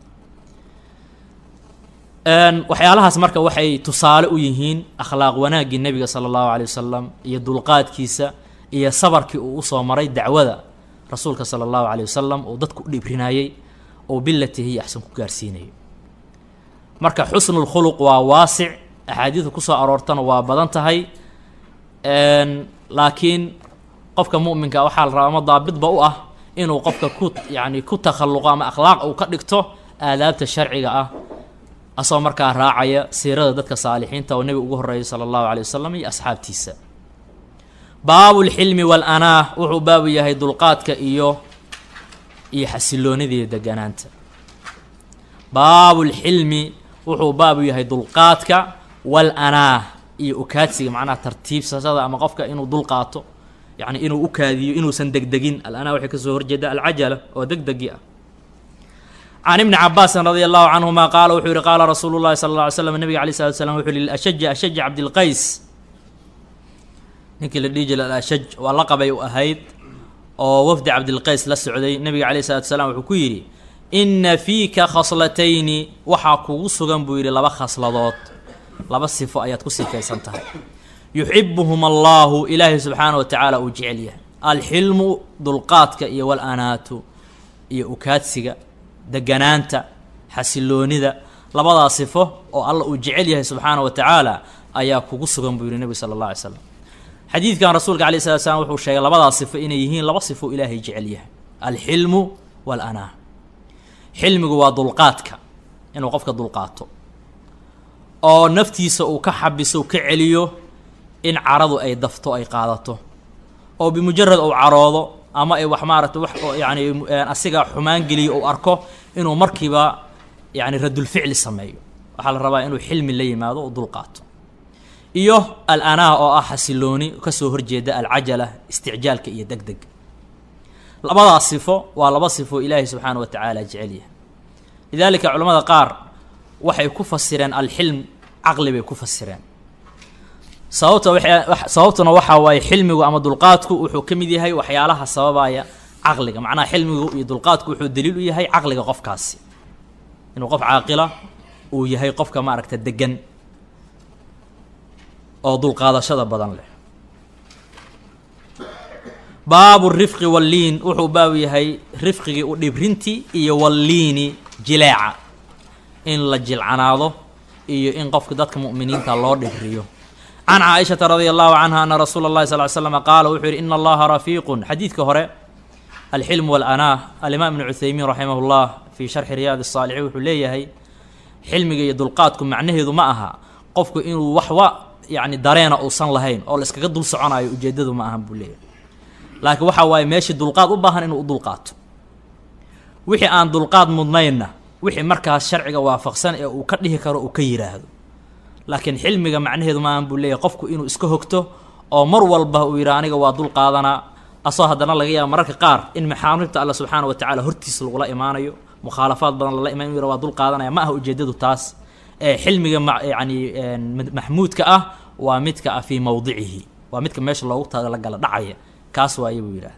waxyaalahaas marka waxay tusaale u yihiin akhlaaq wanaaggii nebiga sala allahu calayh wasalam iyo dulqaadkiisa iyo sabarkii uu usoo maray dacwada rasuulka sala allahu calayh wasalam uu dadku u dhibrinayey oo bilatihi iyo axsan ku gaarsiinayay. marka xusnulkhuluq waa waasic, axaadiidu kusoo aroortana waa badan tahay. laakiin qofka mu'minka waxaa la rabaa ama daabitba u ah inuu qofka ku yacni ku takhalluqo ama akhlaaq uu ka dhigto aadaabta sharciga ah, asagoo markaa raacaya siirada dadka saalixiinta oo nebiga ugu horreeyay sala allahu calayh wasalam iyo asxaabtiisa. baabulxilmi wal-anaah wuxuu baabu yahay dulqaadka iyo iyo xasiloonidii deganaanta. baabulxilmi wuxuu baabu yahay dulqaadka wal-anaah iyo ukaadsiga, macnaha tartiibsasada ama qofka inuu dulqaato, yacni inuu u kaadiyo inuusan degdegin. al-anaa waxay kasoo horjeeda alcajala oo degdegi ah. can ibni cabaasin radia allahu canhuma qaala wuxuu yihi qaala rasuulu llahi sala alla alay slam nabiga alay slatu slam wuxuu yihi ashaji ashaji cabdilqays, ninkii la dhihi jiray alashaj waa la qabay u ahayd oo wafdi cabdilqays la socday. nabiga calayh salatu salaam wuxuu ku yidhi inna fiika khaslatayni, waxaa kugu sugan buu yidhi laba khasladood, laba sifo ayaad ku sifaysan tahay. yuxibuhum allahu, ilaahay subxaana wa tacaala uu jecel yahay. alxilmu dulqaadka iyo wal-anaatu iyo ukaadsiga, deganaanta, xasiloonida, labadaa sifo oo alla uu jecel yahay subxaana wa tacaala ayaa kugu sugan buu yihi nebigu sala allah alay slam. xadiidkan rasuulka alayh salatu slam wuxuu sheegay labadaa sifo inay yihiin laba sifo ilaahay jecel yahay, alxilmu wal-anaa. xilmigu waa dulqaadka, inuu qofka dulqaato oo naftiisa uu ka xabiso u ka celiyo in caradu ay dafto ay qaadato, oo bimujarad uu caroodo ama ay wax maaragtay wax yacni asiga xumaan geliyo uu arko inuu markiiba yacni radul ficli sameeyo waxaa la rabaa inuu xilmi la yimaado oo dulqaato iyo al-anaa oo ah xasilooni kasoo horjeeda alcajala isticjaalka iyo deg deg labadaas sifo waa laba sifo ilaahay subxaana wa tacaala jecel yahay lidaalika culamada qaar waxay ku fasireen alxilm caqli bay ku fasireen sababta sababtuna waxaa waaye xilmigu ama dulqaadku wuxuu ka mid yahay waxyaalaha sababaya caqliga macnaha xilmigu iyo dulqaadku wuxuu daliil u yahay caqliga qofkaasi inuu qof caaqila uu yahay qofka maaragta degan oo dulqaadashada badan leh baabu rifqi walliin wuxuu baab yahay rifqigii u dhibrintii iyo walliini jileeca in la jilcanaado iyo in qofka dadka mu'miniinta loo dhibriyo can caaishata radia allahu canha ana rasuula اllahi sal ly slm qaala wuxuu yihi ina allaha rafiiqun xadiidka hore alxilm walanaa alimaam ibnu cuthaymiin raximah llah fii sharxi riyaad الsaalixiin wuxuu leeyahay xilmiga iyo dulqaadku macnaheedu ma aha qofku inuu waxba yacni dareena uusan lahayn oo la iskaga dul soconayo ujeeddadu ma ahan buu leeyahay laakiin waxaa waaye meeshii dulqaad u baahan inuu u dulqaato wixii aan dulqaad mudnaynna wixii markaas sharciga waafaqsan ee uu ka dhihi karo uu ka yidhaahdo laakiin xilmiga macnaheedu ma ahan buu leeyahay qofku inuu iska hogto oo mar walba uu yidhaha aniga waa dul qaadanaa asoo haddana laga yaaba mararka qaar in maxaarimta alla subxaana wa tacala hortiisa lagula imaanayo mukhaalafaad badan lala iman inu yidhaha waa dul qaadanaya ma aha ujeeddadu taas ee xilmiga yani maxmuudka ah waa midka ah fii mawdicihi waa midka meesha loogu talagala dhacaya kaas waaye buu yidhaha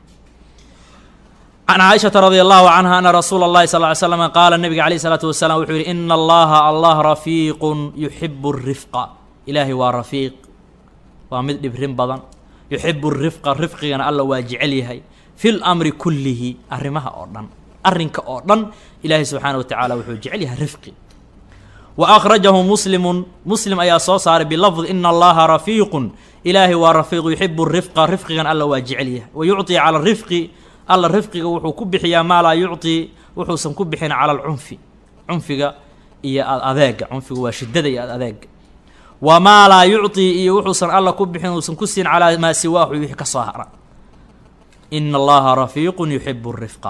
can caaishata radia allahu canha ana rasuula اllahi sal ly slam qaala nabiga alayh isalaatu wasalaam wuxuu yihi ina allaha allah rafiiqun yuxibu rifqa ilaahay waa rafiiq waa mid dhibrin badan yuxibu rifqa rifqigana alla waa jecel yahay fi lamri kullihi arrimaha oo dhan arrinka oo dhan ilaahay subxaana wa tacaala wuxuu jecel yahay rifqi wa akhrajahu muslimun muslim ayaa soo saaray bilafd ina allaha rafiiqun ilaahay waa rafiiq yuxibu rifqa rifqigan alla waa jecel yahay wa yucطi cala rifqi alla rifqiga wuxuu ku bixiyaa maa laa yucطi wuxuusan ku bixin cala alcunfi cunfiga iyo ad adeega cunfiga waa shidada iyo ad adeega wamaa laa yucطi iyo wuxuusan alla ku bixin uusan ku siin calaa maa siwaahu wixii ka soo hara ina allaha rafiiqun yuxibu rifqa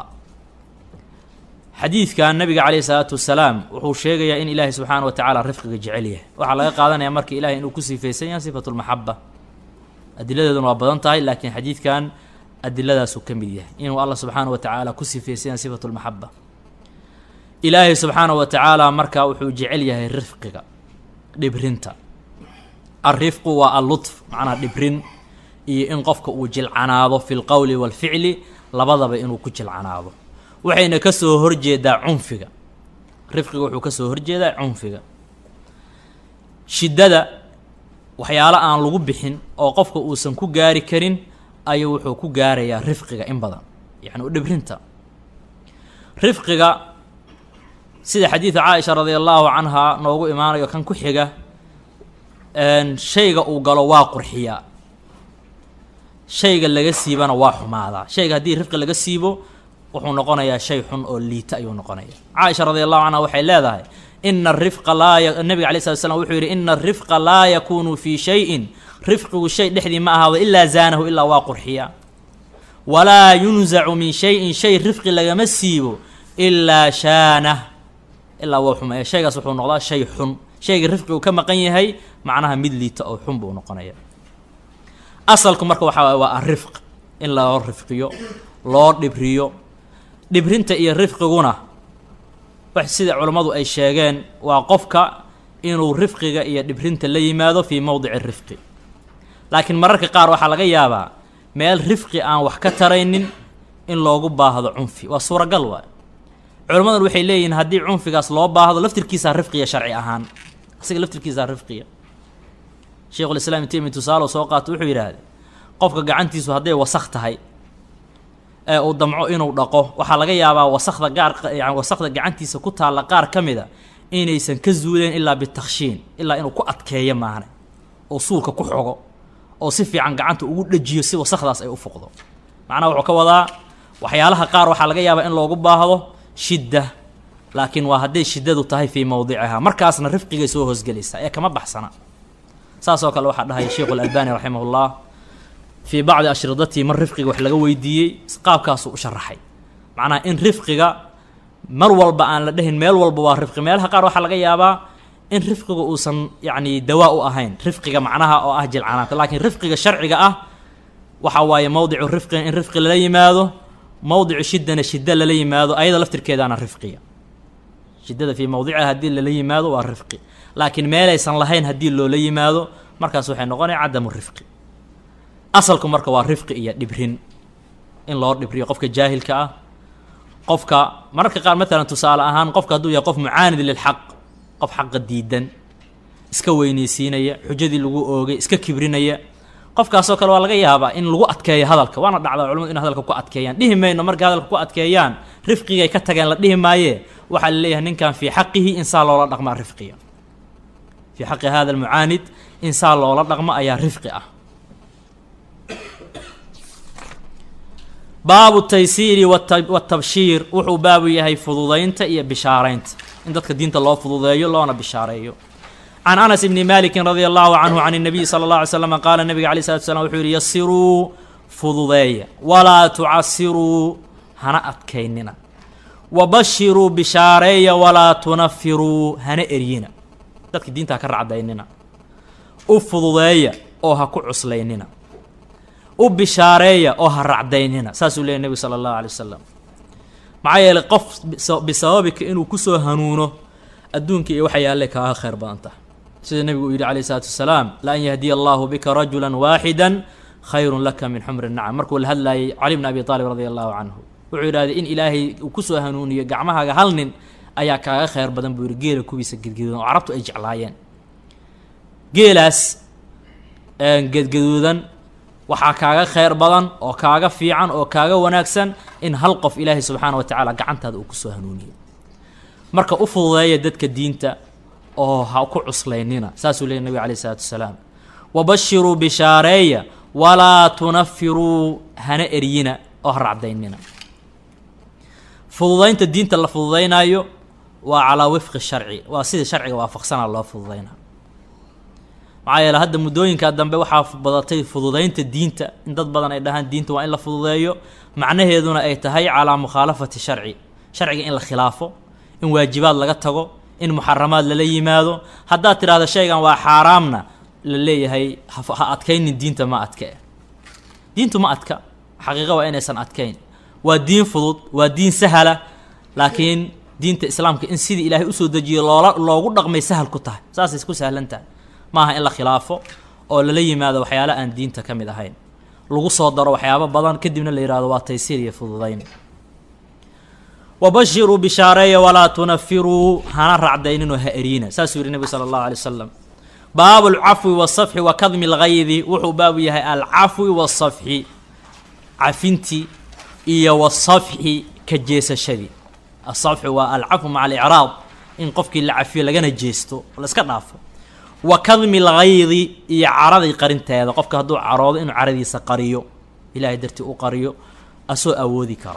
xadiidkan nabiga calayhi salaatu wasalaam wuxuu sheegayaa in ilaahay subxaana wa tacaala rifqiga jecel yahay waxaa laga qaadanaya marka ilahay inuu ku sifaysan yahay sifatu lmaxaba adiladeeduna waa badan tahay laakiin xadiidkan adiladaasuu ka mid yahay inuu allah subxaana wa tacaala ku sifaysan yahay sifatu lmaxaba ilaahay subxaana wa tacaala marka wuxuu jecel yahay rifqiga dhibrinta alrifqu waa allutf macnaha dhibrin iyo in qofka uu jilcanaado fi lqowli waalficli labadaba inuu ku jilcanaado waxayna ka soo horjeedaa cunfiga rifqiga wuxuu ka soo horjeedaa cunfiga shiddada waxyaalo aan lagu bixin oo qofka uusan ku gaari karin ayuu wuxuu ku gaarayaa rifqiga in badan yacni u dhibrinta rifqiga sida xadiida caaisha radia allahu canhaa noogu imaanayo kan ku xiga shayga uu galo waa qurxiyaa shayga laga siibana waa xumaadaa shayga haddii rifqi laga siibo wuxuu noqonayaa shay xun oo liita ayuu noqonaya caaisha radia allahu canha waxay leedahay ina arifqa laa nabiga alay slat slam wuxuu yidhi ina arifqa laa yakunu fii shayin rifqigu shay dhexdii ma ahaado ilaa zaanahu ilaa waa qurxiyaa walaa yunzacu min shayin shay rifqi lagama siibo ilaa shaanah ilaa waa xumeeya shaygaas wuxuu noqdaa shay xun shayga rifqigu ka maqan yahay macnaha mid liita oo xun buu noqonaya asalku marka waxaa waa arifq in loo rifqiyo loo dhibriyo dhibrinta iyo rifqiguna wax sida culammadu ay sheegeen waa qofka inuu rifqiga iyo dhibrinta la yimaado fii mowdici rifqi laakiin mararka qaar waxaa laga yaabaa meel rifqi aan wax ka taraynin in loogu baahdo cunfi waa suuragal waay culammadan waxay leeyihiin haddii cunfigaas loo baahdo laftirkiisaa rifqiya sharci ahaan asiga laftirkiisaa rifqiya sheikhulislaam ibn taymiya tusaalo soo qaato wuxuu yidhaahday qofka gacantiisu hadday wasakh tahay ee uu damco inuu dhaqo waxaa laga yaabaa wasakda gaar yani wasakda gacantiisa ku taalla qaar ka mida inaysan ka zuuleen ilaa bitakhshiin ilaa inuu ku adkeeyo maahane oo suulka ku xogo oo si fiican gacanta ugu dhejiyo si wasakdaas ay u fuqdo macnaha wuxuu ka wadaa waxyaalaha qaar waxaa laga yaabaa in loogu baahdo shidda laakiin waa hadday shiddadu tahay fii mowdicihaa markaasna rifqigay soo hoosgelaysaa ee kama baxsana saas oo kale waxaa dhahaya sheikhu alalbani raximahullah fii bacdi ashridatihi mar rifqiga wax laga weydiiyey qaabkaasuu u sharaxay macnaha in rifqiga mar walba aan la dhehin meel walba waa rifqi meelaha qaar waxaa laga yaabaa in rifqiga uusan yacni dawaa u ahayn rifqiga macnaha oo ah jilcanaanta laakiin rifqiga sharciga ah waxa waaye mowdicu rifqiga in rifqi lala yimaado mowdicu shiddana shidda lala yimaado ayada laftirkeedaana rifqiga shiddada fii mowdiciha haddii lala yimaado waa rifqi laakiin meelaysan lahayn haddii loola yimaado markaas waxay noqonaya cadamu rifqi asalku marka waa rifqi iyo dhibrin in loo dhibriyo qofka jaahilka ah qofka mararka qaar maalan tusaale ahaan qofka hadduu yahay qof mucaanid lilxaq qof xaqa diidan iska weyneysiinaya xujadii lagu oogay iska kibrinaya qofkaasoo kale waa laga yaabaa in lagu adkeeyo hadalka waana dhacdaa culimadu in hadalka ku adkeeyaan dhihi mayno markay hadalka ku adkeeyaan rifqigay ka tageen la dhihi maayee waxaa la leeyahay ninkan fii xaqihi insaan loola dhaqmaa rifqiga fii xaqi hada almucaanid insaan loola dhaqmo ayaa rifqi ah baabu taysiiri watabshiir wuxuu baabu yahay fududaynta iyo bishaaraynta in dadka diinta loo fududeeyo loona bishaareeyo can anas bni maliki radia allahu canhu can الnabiy salى اlه alay slam qaala nabiga alay slatu slam wuxuu yihi yasiruu fududeeya walaa tucasiruu hana adkaynina wabashiruu bishaareeya walaa tunafiruu hana eryina dadka diinta ha ka racdaynina u fududeeya oo ha ku cuslaynina u bishaareeya oo ha racdaynina saasuu leeyay nebigu sala allahu alay wasalam maxaa yeelay qof bisababika inuu kusoo hanuuno adduunka iyo waxa yaallay kaaga khayr badan tahay sida nebigu uu yidhi calayhi salaatu wasalaam la an yahdiya allahu bika rajula waaxida khayrun laka min xumri nacam markuu la hadlaayay cali bni abi taalib radia allahu canhu wuxuu yidhahday in ilaahay uu kusoo hanuuniyo gacmahaaga hal nin ayaa kaaga khayr badan buu yidhi geela kuwiisa gedgaduudan oo carabtu ay jeclaayeen geelaas gedgaduudan waxaa kaaga khayr badan oo kaaga fiican oo kaaga wanaagsan in hal qof ilaahay subxaana wa tacaala gacantaada uu kusoo hanuuniyo marka u fududeeya dadka diinta oo ha ku cuslaynina saasuu leeyay nabiga alayh isalaatu wasalaam wabashiruu bishaareeya walaa tunafiruu hana eryina oo ha racdaynina fududaynta diinta la fududaynaayo waa calaa wifqi sharci waa sidii sharciga waafaqsanaa loo fududaynaa maxaa yeele hadda muddooyinkaa dambe waxaa badatay fududaynta diinta in dad badan ay dhahaan diinta waa in la fududeeyo macnaheeduna ay tahay calaa mukhaalafati sharci sharciga in la khilaafo in waajibaad laga tago in muxaramaad lala yimaado haddaad tidhaahdo shaygan waa xaaraamna la leeyahay ha adkaynin diinta ma adke diintu ma adka xaqiiqa waa inaysan adkayn waa diin fudud waa diin sahala laakiin diinta islaamka in sidii ilaahay usoo dejiyo loola loogu dhaqmay sahal ku tahay saasay ku sahlan tahay maaha in la khilaafo oo lala yimaado waxyaalo aan diinta ka mid ahayn lagu soo daro waxyaabo badan kadibna la yihahdo waa taysiir iyo fududayn wabashiruu bishaareeya walaa tunafiruu hana racdayninoo ha eryina saasuu yihi nebigu sala allahu alay wasalam baabu alcafwi wasafxi wa kadmi lgaydi wuxuu baabu yahay alcafwi wasafxi cafinti iyo wasafxi ka jeesashadii asafxi waa alcafwu maca alicraad in qofkii la cafiyo lagana jeesto la iska dhaafo wa kadmi lgaydi iyo caraday qarinteeda qofka hadduu caroodo inuu caradiisa qariyo ilaahay dartii u qariyo asoo awoodi kara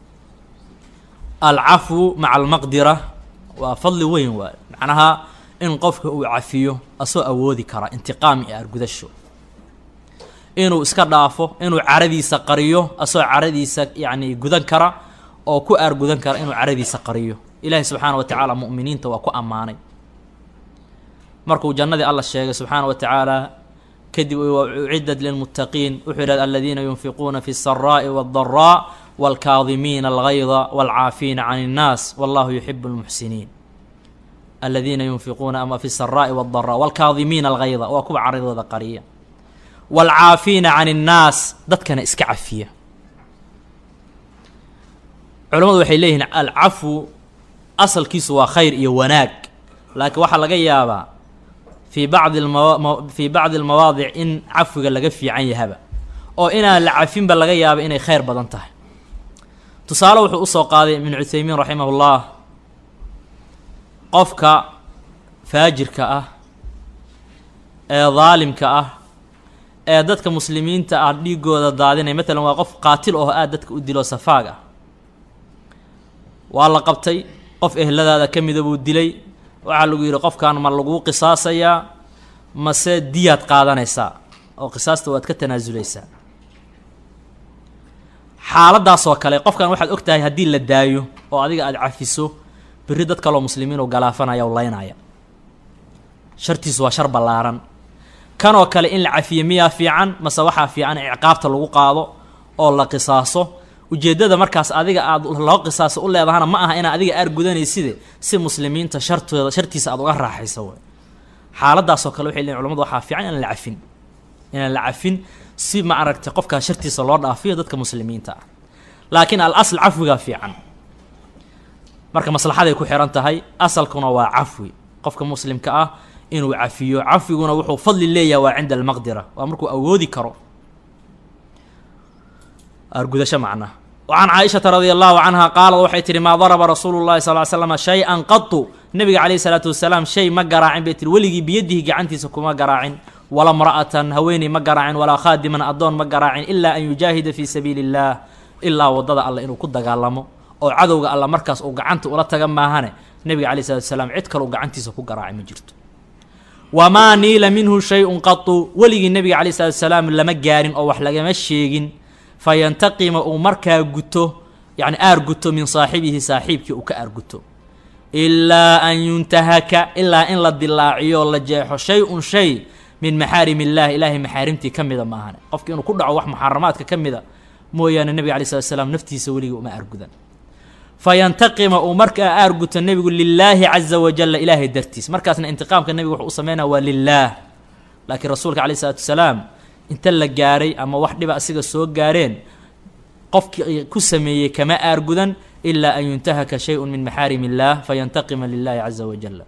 alcafwu maca almaqdira waa fadli weyn waay macnaha in qofka uu cafiyo asoo awoodi kara intiqaam iyo argudasho inuu iska dhaafo inuu caradiisa qariyo asoo caradiisa yacni gudan kara oo ku aargudan kara inuu caradiisa qariyo ilaahay subxaana wa tacaala mu'miniinta waa ku ammaanay markuu jannadii alla sheegay subxaana wa tacaala kadib uciddat lilmuttaqiin wuxuu yidhahda aladiina yunfiquuna fi الsaraa'i wاldaraa wاlkaadimiina algayda wاlcaafiina can الnaas wallahu yuxibu اlmuxsiniin aladiina yunfiquuna ama fi الsaraa'i wاldaraa wاlkaadimiina algayda waa kuwa caradooda qariya wاlcaafiina can الnaas dadkana iska cafiya culamadu waxay leeyihiin alcafwu asalkiisu waa khayr iyo wanaag laakiin waxaa laga yaabaa fii bacdi alma fii bacdi almawaadic in cafwiga laga fiican yahaba oo inaan la cafinba laga yaaba inay khayr badan tahay tusaale wuxuu usoo qaaday ibnu cuthaymiin raximahullah qofka faajirka ah ee daalimka ah ee dadka muslimiinta ah dhiigooda daadinay matalan waa qof qaatil oo aad dadka u dilo safaag ah waa la qabtay qof ehladaada ka mida buu dilay waxaa lagu yidhi qofkan ma laguu qisaasayaa mase diyaad qaadanaysaa oo qisaasta waad ka tanaasulaysaa xaaladaasoo kale qofkan waxaad og tahay haddii la daayo oo adiga aada cafiso berri dad kaloo muslimiin oo galaafanaya o laynaya shartiisu waa shar ballaaran. kanoo kale in la cafiyo miyaa fiican mase waxaa fiican in ciqaabta lagu qaado oo la qisaaso. ujeeddada markaas adiga aad loo qisaaso u leedahana ma aha inaad adiga aar gudanayside si muslimiinta shartooda shartiisa aad uga raaxayso way. xaaladaasoo kale waxay leeyihin culamadu waxaa fiican inaan la cafin inaan la cafin si ma aragtay qofkaa shartiisa loo dhaafiyo dadka muslimiinta ah. laakiin al asl cafwigaa fiican marka maslaxaday ku xihan tahay. asalkuna waa cafwi qofka muslimka ah inuu cafiyo. cafwiguna wuxuu fadli leeyahay waa cinda almaqdira waa markuu awoodi karo argudasho macnaha. وعن عائشة رضي الله عنها قال waxay tihi maa daraba rasuulu الlahi صلى اه عليه وسلم شhayئا qatu nabiga calayه الصلاaةu wasalaam shay ma garaacin bay tiri weligii biyadihi gacantiisa kuma garaacin wala mra'atan haweeney ma garaacin walaa khaadiman addoon ma garaacin ilaa an yujaahida fii sabiili الlah ilaa wadada alle inuu ku dagaalamo oo cadowga alla markaas uu gacanta ula taga maahane nabiga calayه الصلاaةu wasalaam cid kale uu gacantiisa ku garaacay ma jirto. wamaa niila minhu shayءun qatu weligii nabiga calayه الصلاaةu wasalaam lama gaarin oo wax lagama sheegin fayantaqima uu markaa guto yani aar guto min saaxibihi saaxiibkii uu ka aar guto ilaa an yuntahaka ilaa in la dilaaciyo la jeexo shay-un shay min maxaarim illahi ilaahay maxaarimtii ka mida maahane qofki inuu ku dhaco wax muxaramaadka ka mida mooyaane nebiga alay slat slam naftiisa weligii uma aargudan fayantaqima uu markaa aar guto nebigu lilaahi caza wajalla ilaahay dartiis markaasna intiqaamka nebigu wuxuu u sameynaya waa lilaah laakiin rasuulka alayh isalaatu wasalaam inta la gaaray ama wax dhiba asiga soo gaareen qofkii ku sameeyey kama aargudan ilaa an yuntahaka shay-un min maxaarim illaah fayantaqima lilahi caza wajalla.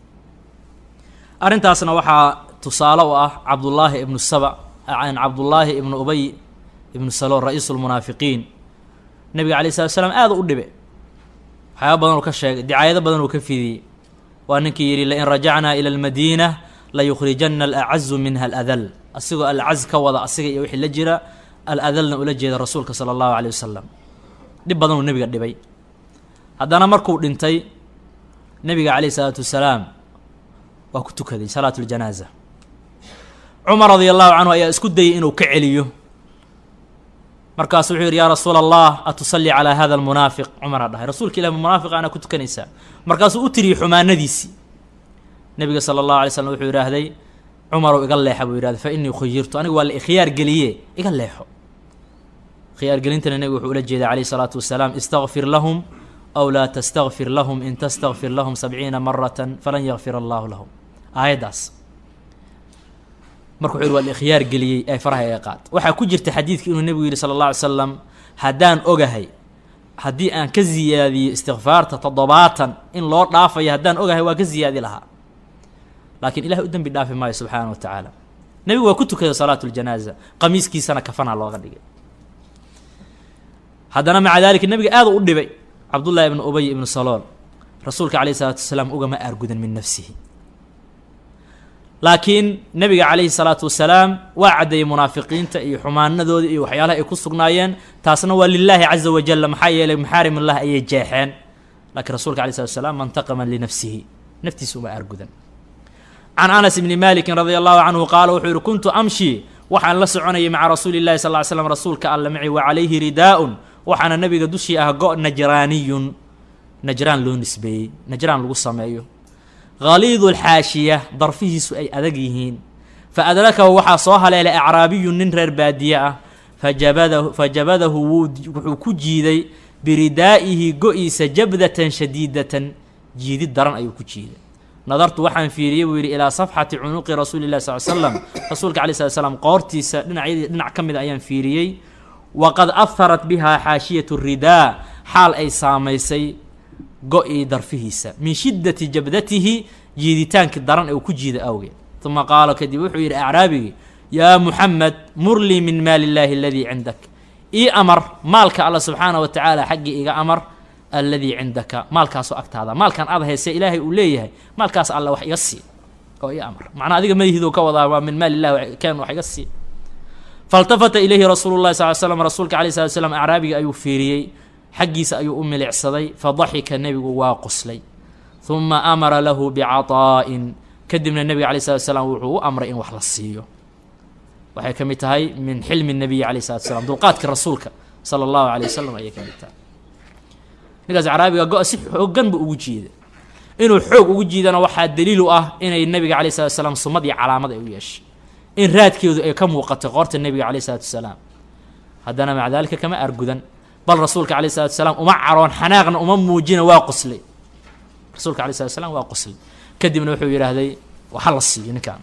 arrintaasna waxaa tusaale u ah cabdullaahi ibnu saba an cabdullaahi ibnu ubay ibnu salool ra-iisu lmunaafiqiin nebiga alayh salatu salaam aada u dhibe waxyaaba badan uu ka sheegay dicaayado badan uu ka fidiyey waa ninkii yidhi lain rajacnaa ila almadiina layukhrijana alacazu minha aladal asigoo alcaz ka wada asiga iyo wixii la jira aladalna ula jeeda rasuulka sala allahu alayh wasalam dhib badan uu nebiga dhibay. haddana markuu dhintay nebiga calayh salaatu wasalaam waa ku tukaday salaatu ljanaaza. cumar radia allahu canhu ayaa isku dayey inuu ka celiyo markaasu wuxuu yidhi yaa rasuula allah atusallii calaa hada almunaafiq cumaraa dhahay rasuulka ilah munaafiqa anaa ku tukanaysaa markaasuu u tiriyey xumaanadiisii. nebiga sala allahu alay slam wuxuu yidhaahday cumarow iga leexa buu yidhahday fa inii khuyirtu aniga waa la khiyaar geliye iga leexo. khiyaar gelintana nebigu wuxuu ula jeeday calayh salaatu wasalaam istakfir lahum aw laa tastakfir lahum in tastakfir lahum sabciina maratan falan yakfir allahu lahum aayaddaas marka wuxuu yidhi waa la khiyaar geliyey ee faraha iga qaad. waxaa ku jirta xadiidkii inuu nebigu yidhi sala allah alay slam haddaan ogahay haddii aan ka ziyaadiyo istikfaarta toddobaatan in loo dhaafayo haddaan ogahay waa ka ziyaadi lahaa laakiin ilahay u dembi dhaafi maayo subxaana wa tacaala. nebigu waa ku tukaday salaatu ljanaaza qamiiskiisana kafanaa looga dhigay. haddana maca daalika nebiga aada u dhibay cabdullaahi ibnu ubay ibnu salool rasuulka calayhi salaatu wasalaam ugama aargudan min nafsihi laakiin nebiga calayhi salaatu wasalaam waa caddeeyey munaafiqiinta iyo xumaanadooda iyo waxyaalaha ay ku sugnaayeen taasna waa lilaahi caza wajalla maxaa yeelay maxaarim illah ayay jeexeen laakiin rasuulka alayh salatu wasalaam mantaqama linafsihi naftiisa uma aargudan. can anas ibni malikin radia allahu canhu qaala wuxuu yihi kuntu amshi waxaan la soconayay maca rasuuli llahi sal ly slam rasuulka alla maci wa calayhi ridaa-un waxaana nabiga dushii ah go' najraaniyun najraan loo nisbeeyey najraan lagu sameeyo haliidu lxaashiya darfihiisu ay adag yihiin fa adrakahu waxaa soo haleelay acraabiyun nin reer baadiye ah fajabadahu fajabadahu wuxuu ku jiiday biridaa'ihi go-iisa jabdatan shadiidatan jiidid daran ayuu ku jiiday. nadartu waxaan fiiriyey buu yidhi ilaa safxati cunuqi rasuuli llahi sal slam rasuulka alay slat slam qoortiisa dhinacyadii dhinac ka mida ayaan fiiriyey waqad aharat bihaa xaashiyatu ridaa xaal ay saamaysay go-ii darfihiisa min shiddati jabdatihi jiiditaankii daran ee uu ku jiida awgeed. uma qaala kadib wuxuu yidhi acraabigii yaa muxamed mur lii min maali illaahi aladii cindak ii amar maalka alla subxaana wa tacaala xaggii iga amar alladii cindaka maalkaasoo agtaada maalkan aad hayse ilaahay uu leeyahay maalkaas alla wax iga sii oo ii amar macnaa adiga madahiiduu ka wadaa waa min maali illahi keen wax iga sii. faltafata ilayhi rasuulu llahi sal l slam rasuulka alayh salatu slam acraabiga ayuu fiiriyey xaggiisa ayuu u milicsaday fadaxika nebigu waa qoslay uma amara lahu bicataa'in kadibna nebiga alayh salatu salaam wuxuu u amray in wax la siiyo. waxay ka mid tahay min xilmi nabiyi alayh salatu slam dulqaadka rasuulka sala allahu calay wasalam ayay ka mid tahay ninkaas caraabiga go- si xoogan buu ugu jiida inuu xoog ugu jiidana waxaa daliil u ah inay nabiga calayh salatu wasalaam sumad iyo calaamad ay u yeeshay in raadkeedu ay ka muuqatay qoorta nabiga calayh salatu wasalaam haddana maca daalika kama argudan bal rasuulka calayh salatu wasalaam uma caroon xanaaqna uma muujina waa qoslay rasuulka calayh salatu wasalaam waa qoslay kadibna wuxuu yidhaahday waxa la siiyo ninkan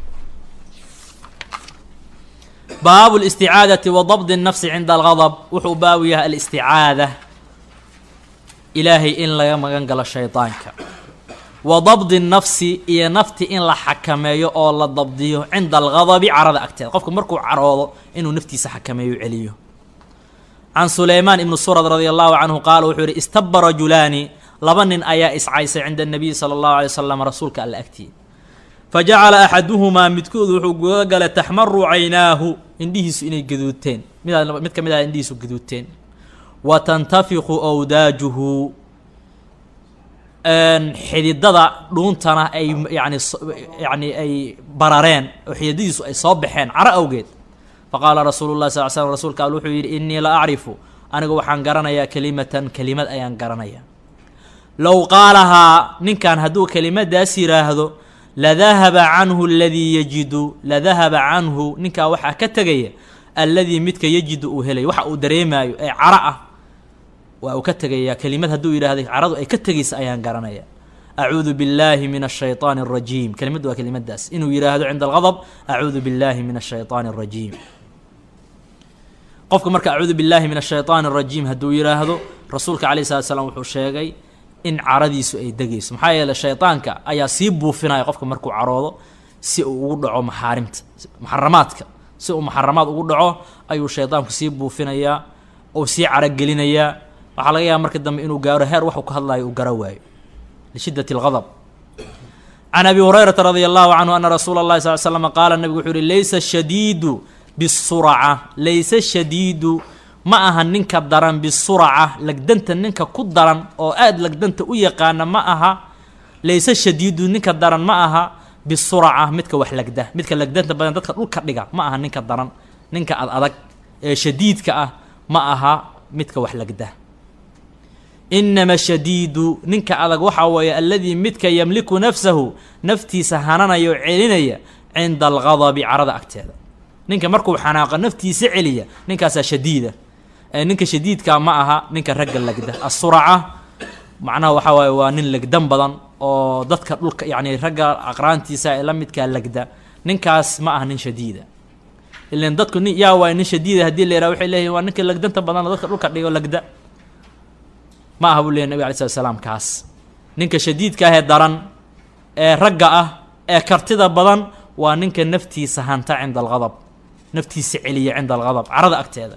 baabu listicaadati wa dabdi الnafsi cinda algadab wuxuu baabu yahay alisticaada ilaahay in laga magan galo shaydaanka wa dabdi الnafsi iyo nafti in la xakameeyo oo la dabdiyo cinda algadabi carada agteeda qofku markuu caroodo inuu naftiisa xakameeyo celiyo can sulaymaan ibni surad radi allahu canhu qaala wuxuu yihi istaba rajulaani laba nin ayaa iscaysay cinda الnabiyi salى اllahu alay wasalam rasuulka alla agtiya fajacala axaduhumaa midkood wuxuu guda galay taxmaru caynaahu indhihiisu inay gaduudteen mid mid ka mid ah indhihiisu gaduudteen wa tantafiqu awdaajuhu xididada dhuuntana ay yani yani ay barareen oo xididadiisu ay soo baxeen caro awgeed faqaala rasuulu llahi sal l slm rasuulka al wuxuu yidhi innii la acrifu anigu waxaan garanayaa kelimatan kelimad ayaan garanaya low qaalahaa ninkan hadduu kelimadaas yidhaahdo ladahaba canhu aladii yajidu ladahaba canhu ninkaa waxaa ka tegaya alladii midka yajidu uu helay waxa uu dareemaayo ee caro ah waa uu ka tegayaa kelimad hadduu yidhahday caradu ay ka tegaysa ayaan garanaya acuudu biاllaahi min الshayطaani الrajiim kelimaddu waa kelimadaas inuu yidhaahdo cinda algadb acuudu biاllaahi min الshayطaani الrajiim qofka marka acuudu biاllaahi min الshayطaani الrajiim hadduu yidhaahdo rasuulka alayه الslat slam wuxuu sheegay in caradiisu ay degayso maxaa yeeley shayطaanka ayaa sii buufinaya qofka markuu caroodo si uu ugu dhaco maxaarimta muxaramaadka si uu muxaramaad ugu dhaco ayuu shayطaanku sii buufinayaa oo sii carogelinayaa waxaa laga yaaba marka dambe inuu gaaro heer waxuu ka hadlaayo uu gara waayo lishiddati اlgadb can abi hurayrata radia allahu canhu ana rasuula اllahi sal l slm qaala nabigu wuxuu yihi laysa shadiidu bisurca laysa shadiidu ma aha ninka daran bisurca lagdanta ninka ku daran oo aada lagdanta u yaqaana ma aha layse shadiidu ninka daran ma aha bisurca midka wax lagda midka lagdanta badan dadka dhulka dhiga ma aha ninka daran ninka ad adag ee shadiidka ah ma aha midka wax lagda inama shadiidu ninka adag waxaa weeye alladii midka yamliku nafsahu naftiisa hananaya oo celinaya cinda algadabi carada agteeda ninka markuu xanaaqa naftiisa celiya ninkaasaa shadiida ninka shadiidkaa ma aha ninka ragga lagda asuraca macnaha waxaa waaye waa nin lagdan badan oo dadka dhulka yacni ragga aqraantiisa ee la midkaa lagda ninkaas ma aha nin shadiida ilan dadku nin yaa waay nin shadiida haddii la yaraha waxay leeyihin waa ninka lagdanta badan oo dadka dhulka dhigo lagda ma aha buu leeyahy nabig alay slat slaam kaas ninka shadiidka ah ee daran ee ragga ah ee kartida badan waa ninka naftiisa hanta cinda algadab naftiisa celiya cinda algadab carada agteeda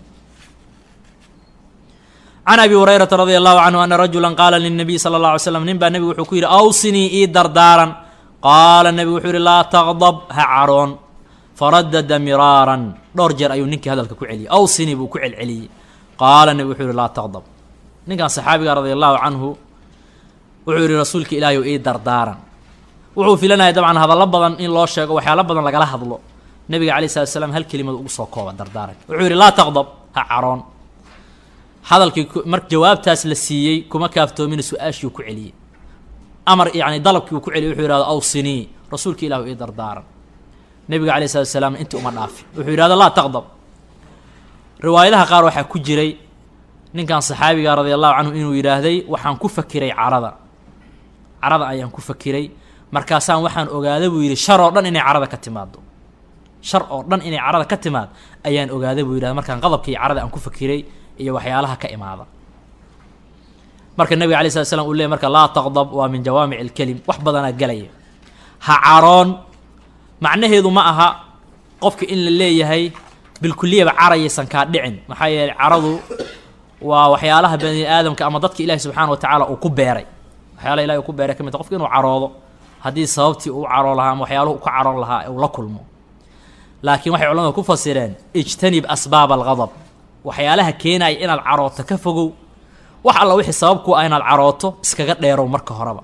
can abi hurayrata radia allahu canhu ana rajula qaala lilnabiy sala اllah alay slam nin baa nebigu wuxuu ku yidhi awsinii ii dardaaran qaala nebigu wuxuu yihi laa taqdab ha caroon faradada miraaran dhowr jeer ayuu ninkii hadalka ku celiyey awsinii buu ku celceliyey qaala nebigu wuxuu yihi laa taqdab ninkan saxaabiga radia allahu canhu wuxuu yihi rasuulka ilaahay ii dardaaran wuxuu filanaya dabcan hadallo badan in loo sheego waxyaalo badan lagala hadlo nebiga alayh salatu slam hal kelimad ugu soo kooba dardaaranka wuxuu yihi laa taqdab ha caroon hadalkii mar jawaabtaas la siiyey kuma kaaftoomina su-aashii ku celiyey amar yani dalabkii uu ku celiyey wuxuu yihahdo awsinii rasuulka ilahu ii dardaaran nebiga alayh salatu salaam intii uma dhaafin wuxuu yidhahdo laa taqdab riwaayadaha qaar waxaa ku jiray ninkan saxaabiga radia allahu canhu inuu yidhaahday waxaan ku fakiray carada carada ayaan ku fakiray markaasaan waxaan ogaaday buu yidhi shar oo dhan inay carada ka timaado shar oo dhan inay carada ka timaad ayaan ogaaday buu yidhahda markaan qadabka iyo carada aan ku fakiray iyo waxyaalaha ka imaada marka nabiga alay slat slam uu leeyay marka laa taqdab waa min jawaamic alkelim wax badanaa gelaya ha caroon macnaheedu ma aha qofka in la leeyahay bilkuliyaba carayaysan kaa dhicin maxaa yeeley caradu waa waxyaalaha bani aadamka ama dadka ilaahi subxaana wa tacaala uu ku beeray waxyaalaha ilahi uu ku beeray ka mid ta qofka inuu caroodo haddii sababtii uu caroon lahaa ama waxyaaluhu u ka caroon lahaa uu la kulmo laakiin waxay culamadu ku fasireen ijtanib asbaab algadab waxyaalaha keenaya inaad carooto ka fogow wax alla wixii sabab ku ah inaad carooto iskaga dheerow marka horeba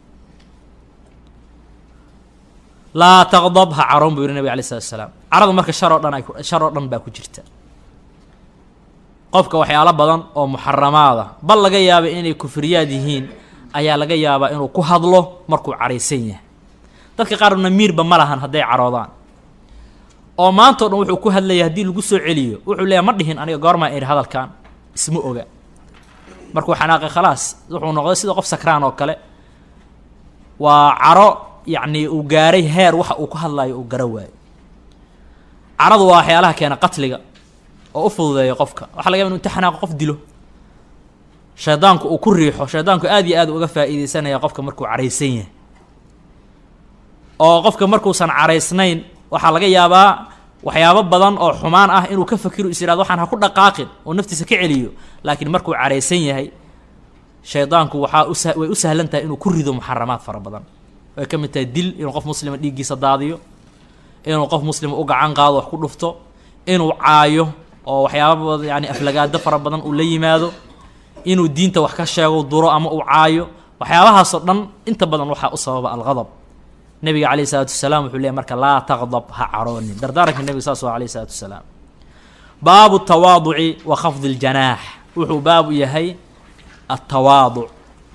laa taqdab ha caroon buu yihi nabig alay slatu salaam caradu marka shar oo dhan ay shar oo dhan baa ku jirta qofka waxyaalo badan oo muxaramaada bal laga yaaba inay kufriyaad yihiin ayaa laga yaabaa inuu ku hadlo markuu caraysan yahay. dadka qaarna miirba ma lahan hadday caroodaan oo maanta dhan wuxuu ku hadlaya haddii lagu soo celiyo wuxuu leeyahay ma dhihin aniga goorma iri hadalkan isma oga markuu xanaaqay khalaas wuxuu noqday sida qof sakraan oo kale waa caro yacni uu gaaray heer waxa uu ku hadlayo uu gara waayo. caradu waa waxyaalaha keena qatliga oo u fududeeya qofka. waxaa laga yaaba inuu inta xanaaqo qof dilo, shaydaanku uu ku riixo. shaydaanku aad iyo aad uga faa'iidaysanaya qofka markuu caraysan yahay, oo qofka markuusan caraysnayn waxaa laga yaabaa waxyaabo badan oo xumaan ah inuu ka fakiro is yidhahdo waxaan ha ku dhaqaaqin oo naftiisa ka celiyo. laakiin markuu caraysan yahay shaydaanku waxaa usa way u sahlan tahay inuu ku rido muxaramaad fara badan. way ka mid tahay dil, inuu qof muslima dhiiggiisa daadiyo, inuu qof muslima u gacan qaado wax ku dhufto, inuu caayo oo waxyaaba yani aflagaado fara badan uu la yimaado, inuu diinta wax ka sheego duro ama uu caayo. waxyaabahaasoo dhan inta badan waxaa u sababa alghadab. nabiga calayhi salaatu wasalaam wuxuu leeyahy marka laa taqdab ha caroonin. dardaaranka nabiga saas waa calayhi salaatu wasalaam. baabu tawaaduci wa khafdi ljanaax wuxuu baabu yahay atawaaduc.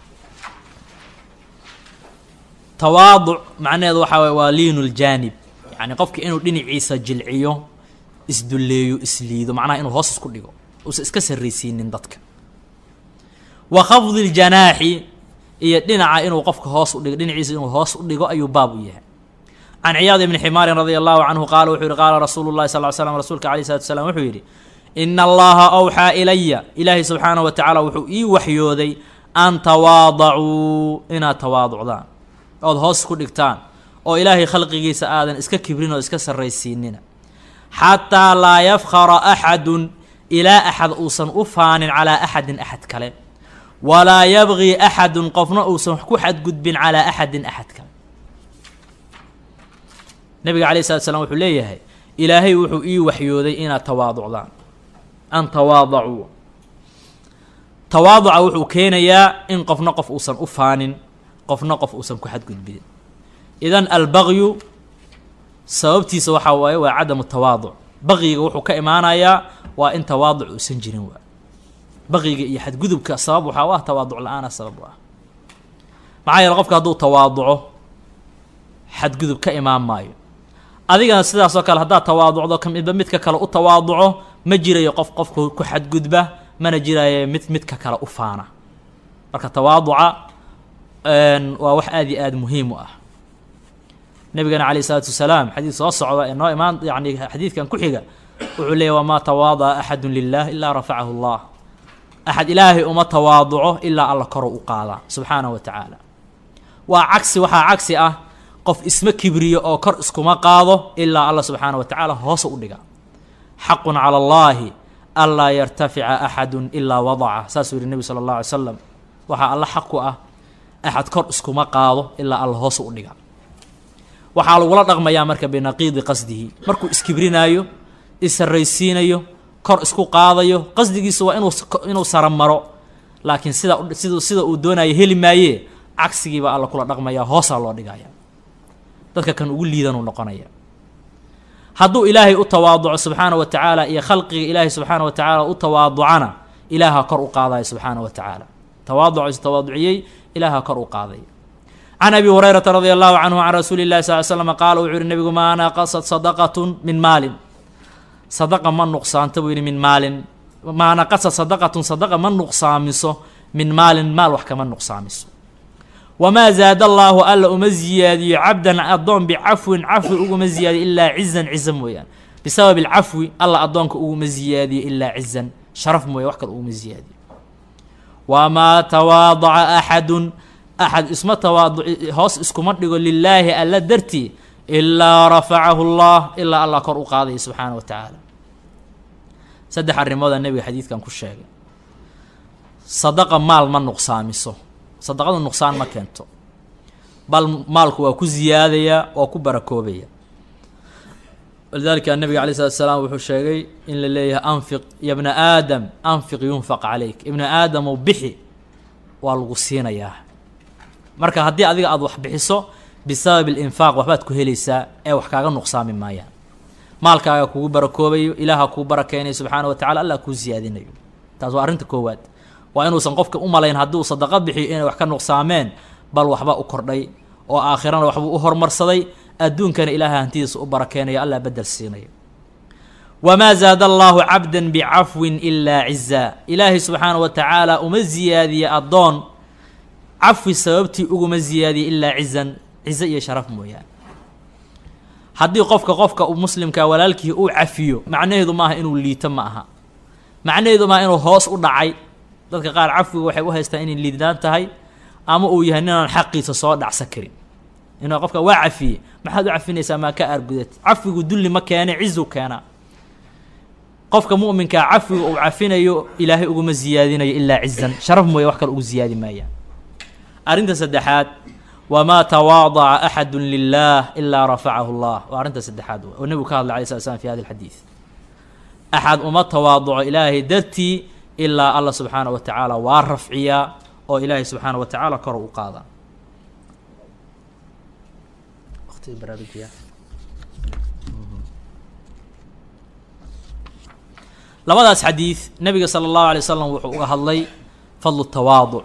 tawaaduc macnaheedu waxaa waye waa liinu ljaanib, yani qofka inuu dhinaciisa jilciyo, isdulleeyo, isliido, macnaha inuu hoos isku dhigo, uusan iska sarraysiinin dadka. wa khafdi ljanaaxi iyo dhinaca inuu qofka hoos u dhigo, dhinaciisa inuu hoos u dhigo ayuu baab u yahay. can ciyaad ibni ximaarin radia allahu canhu qaala wuxuu yihi qaala rasuulu llahi sal ly slam rasuulka alayh salatu wasalaam wuxuu yidhi ina allaha awxaa ilaya ilaahay subxaanahu wa tacaala wuxuu ii waxyooday an tawaadacuu inaad tawaaducdaan ood hoos isku dhigtaan oo ilaahay khalqigiisa aadan iska kibrin oo iska sarraysiinina. xataa laa yafkhara axadun ilaa axad uusan u faanin calaa axadin axad kale, walaa yabgii axadun qofna uusan ku xadgudbin calaa axadin axad kale. nabiga calayh salatu slam wuxuu leeyahay ilaahay wuxuu ii waxyooday inaad tawaaducdaan, an tawaadacuu. tawaaduca wuxuu keenayaa in qofna qof uusan u faanin, qofna qof uusan ku xadgudbin. idan albagyu sababtiisa waxaa waaye waa cadamu tawaaduc. baqiga wuxuu ka imaanayaa waa in tawaaduc uusan jirin. waa baqiga iyo xadgudubka sabab waxaa u ah tawaaduc la-aana sabab u ah. maxaa yeele qofka hadduu tawaaduco xadgudub ka imaan maayo. adigana sidaasoo kale haddaad tawaaducdo kamidba midka kale u tawaaduco ma jirayo qof qofku ku xadgudba, mana jirayo mid midka kale u faana. marka tawaaduca waa wax aad iyo aad muhiim u ah. nabigana calayh isalaatu wasalaam xadiid soo socda ee noo imaan yani xadiidkan ku xiga wuxuu leeyahy wamaa tawaada'a axadun lilah ilaa rafacahu llah. axad ilaahay uma tawaaduco ilaa alla koro u qaadaa subxaanahu wa tacaala. waa cagsi waxaa cagsi ah qof isma kibriyo oo kor iskuma qaado ilaa alla subxaanahu wa tacaala hoosa u dhiga. xaqun cala allahi anlaa yartafica axadun ilaa wadaca, saasuu yihi nebi sala allah alay slam. waxaa alla xaq ku ah axad kor iskuma qaado ilaa alla hoosa u dhiga. waxaa lagula dhaqmayaa marka binaqiidi qasdihi. markuu iskibrinaayo, issarraysiinayo, kor isku qaadayo, qasdigiisa waa inuu inuu saramaro, laakiin sida sid sida uu doonayo heli maayee cagsigiibaa alla kula dhaqmayaa, hoosaa loo dhigaya. dadka kan ugu liidanuu noqonaya. hadduu ilaahay u tawaaduco subxaanahu wa tacaala iyo khalqiga ilaahay subxaanahu wa tacaala u tawaaducana ilaaha kor u qaadaya subxaanahu wa tacaala. tawaaduc is tawaaduciyey ilaaha kor u qaaday. can abi hurayrata radia allahu canhu can rasuuli llahi sal l slam qaala wuxuu yihi nabigu maa naqasat sadaqatun min maalin, sadaqa ma nuqsaanto buu yidhi min maalin. maa naqasat sadaqatun sadaqa ma nuqsaamiso min maalin, maal wax kama nuqsaamiso. wamaa zaada allaahu alla uma ziyaadiyo cabdan addoon bicafwin cafwi uguma ziyaadiyo ilaa cizan ciza mooyaan. bisababi alcafwi alla addoonka uguma ziyaadiyo ilaa cizan sharaf mooya, wax kale uguma ziyaadiyo. wamaa tawaadaca axadun axad isma tawaaduci hoos iskuma dhigo lilaahi alla dartii ilaa rafacahu llah ilaa allah kor u qaadaya subxaana wa tacaala. saddex arrimoodaa nebiga xadiidkan ku sheegay. sadaqa maal ma nuqsaamiso, sadaqadu nuqsaan ma keento, bal maalku waa ku ziyaadayaa, waa ku barakoobaya. walidaalika nabiga alay slatu salaam wuxuu sheegay in la leeyahay anfiq ya bna aadam anfiq yunfaq calayk. ibna aadamow bixi waa lagu siinayaa. marka haddii adiga aada wax bixiso bisababi alinfaaq waxbaad ku helaysaa ee wax kaaga nuqsaami maayaan. maalkaaga kugu barakoobayo, ilaaha kuu barakeynayo subxaana wa tacala, allah kuu siyaadinayo. taas waa arrinta koowaad. waa inuusan qofka u malayn haddii uu sadaqa bixiyo inay wax ka nuqsaameen, bal waxba u kordhay oo aakhirana waxbuu u hormarsaday, adduunkana ilaahay hantidiisa u barakeenaya, allah bedel siinaya. wamaa zaada allaahu cabdan bicafwin ilaa cizaa, ilaahay subxaana wa tacaala uma ziyaadiye addoon cafwi sababtii uguma ziyaadiye ilaa cizan, cizo iyo sharaf mooyaane. haddii qofka qofka muslimka walaalkii uu cafiyo, macnaheedu maaha inuu liito, ma aha macnaheedu maaha inuu hoos u dhacay. dadka qaar cafwiga waxay u haystaan inay liidnaan tahay, ama uu yahay ninaan xaqiisa soo dhacsan karin. inuu qofka waa cafiye, maxaad u cafinaysaa maa ka aargudat? cafigu dulli ma keene, cizu keenaa. qofka mu'minkaa cafwiga uu cafinayo ilaahay uguma ziyaadinayo ilaa cizan, sharaf mooye wax kale ugu ziyaadi maayaan. arrinta saddexaad, wamaa tawaadaca axadu lilah ilaa rafacahu llah, waa arrinta saddexaad oo nebigu ka hadlay alay slat slam fi hada alxadiid. axad uma tawaaduco ilaahay dartii ilaa allah subxaana wa tacaala waa rafciyaa oo ilaahay subxaana wa tacaala kor u qaadaa. labadaas xadiid nabiga sala allahu alay wasalam wuxuu uga hadlay fadlu tawaaduc,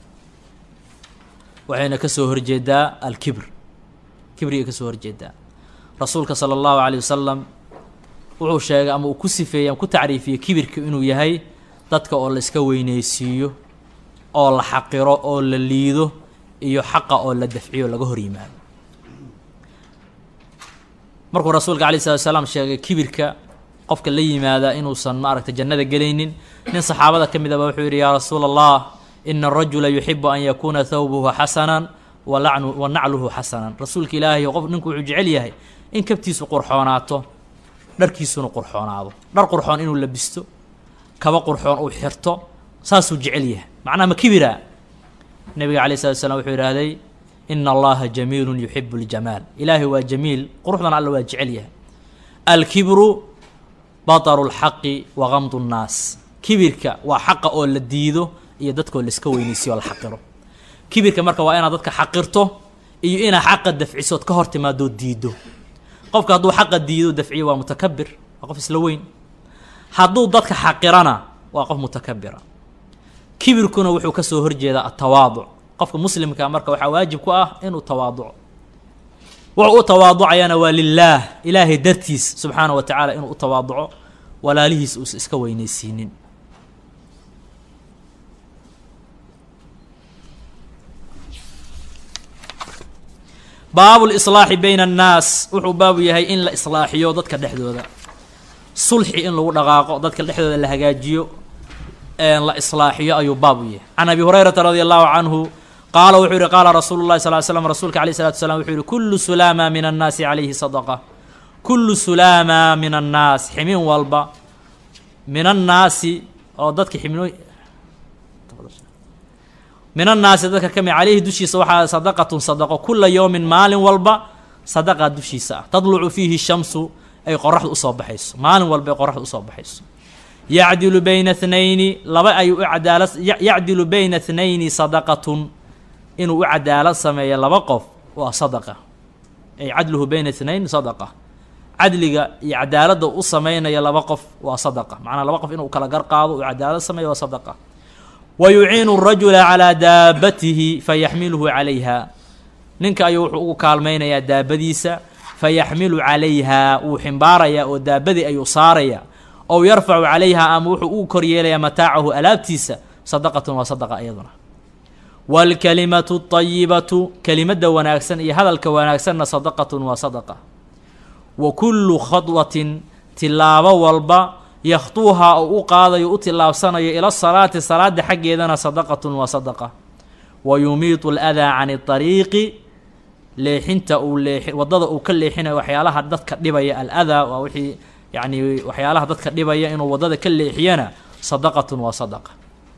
waxayna ka soo horjeedaa alkibr, kibrigay ka soo horjeedaa. rasuulka sala allahu alayh wasalam wuxuu sheegay ama uu ku sifeeyey ama ku tacriifiyey kibirka inuu yahay dadka oo la iska weyneysiiyo, oo la xaqiro, oo la liido, iyo xaqa oo la dafciyo laga hor yimaado. markuu rasuulka alayh salatu wasalaam sheegay kibirka qofka la yimaada inuusan maaragtay jannada gelaynin, nin saxaabada ka mid aba wuxuu yidhi yaa rasuula allah, ina arajula yuxibu an yakuuna thawbuhu xasanan walanu wa nacluhu xasanan. rasuulka ilaahay qof ninku wuxuu jecel yahay in kabtiisu qurxoonaato, dharkiisuna qurxoonaado. dhar qurxoon inuu labisto, kaba qurxoon uu xirto, saasuu jecel yahay. macnaha ma kibira? nabiga alayh salatu wasalaam wuxuu yidhaahday ina allaha jamiilun yuxibu ljamaal, ilaahay waa jamiil, quruxdana alla waa jecel yahay. alkibru bataru lxaqi wa gamdu nnaas, kibirka waa xaqa oo la diido iyo dadkoo la iska weyneysiyo o la xaqiro. kibirka marka waa inaad dadka xaqirto iyo inaad xaqa dafcisood ka hor timaadoo diido. qofka hadduu xaqa diido dafciyo waa mutakabir, waa qof isla weyn. hadduu dadka xaqirana waa qof mutakabira. kibirkuna wuxuu ka soo horjeedaa atawaaduc. qofka muslimka marka waxaa waajib ku ah inuu tawaaduco. wuxuu u tawaaducayana waa lilaah, ilaahay dartiis subxaana wa tacaala inuu u tawaaduco, walaalihiis uusa iska weyneysiinin. baabu lislaaxi bayna annaas, wuxuu baabu yahay in la islaaxiyo dadka dhexdooda, sulxi in lagu dhaqaaqo, dadka dhexdooda la hagaajiyo, la islaaxiyo ayuu baabu yahay. can abi hurayrata radi allahu canhu qaala wuxuu yihi qaala rasuulu llahi sal l slam, rasuulka alayh salatu wasalaam wuxuu yihi kullu sulaama min annaasi calayhi sadaqa. kullu sulaama min annaas, ximin walba min annaasi oo dadka ximino min annaasi dadka ka mid calayhi dushiisa waxaa sadaqatun sadaqo, kula yowmin maalin walba sadaqaa dushiisa ah, tadlucu fiihi shamsu ay qoraxdu usoo baxayso, maalin walba ay qoraxdu usoo baxayso. yacdilu bayna thnayni, laba ayuu u cadaalad yacdilu bayna thnayni sadaqatun, inuu u cadaalad sameeyo laba qof waa sadaqa. ay cadluhu bayna thnayn sadaqa, cadliga iyo cadaaladda u sameynaya laba qof waa sadaqa. macnaa laba qof inuu kala gar qaado uu cadaalad sameeyo waa sadaqa. wa yuciinu rajula calaa daabatihi fayaxmiluhu calayha, ninka ayuu wuxuu ugu kaalmaynayaa daabadiisa, fayaxmilu calayha, wuu ximbaarayaa oo daabadii ayuu saaraya, ow yarfacu calayha, ama wuxuu ugu koryeelayaa mataacahu alaabtiisa, sadaqatun waa sadaqa iyaduna. waalkalimatu ayibatu, kelimadda wanaagsan iyo hadalka wanaagsanna sadaqatun waa sadaqa. wa kullu khadwatin, tilaabo walba, yakhtuuhaa oo u qaadayo u tillaabsanayo ila salaati, salaada xaggeedana sadaqatun waa sadaqa. wa yumiitu aladaa can ariiqi, leexinta uu leei waddada uu ka leexinayo waxyaalaha dadka dhibaya. aladaa waa wixii yacni waxyaalaha dadka dhibaya inuu waddada ka leexiyana sadaqatun waa sadaqa.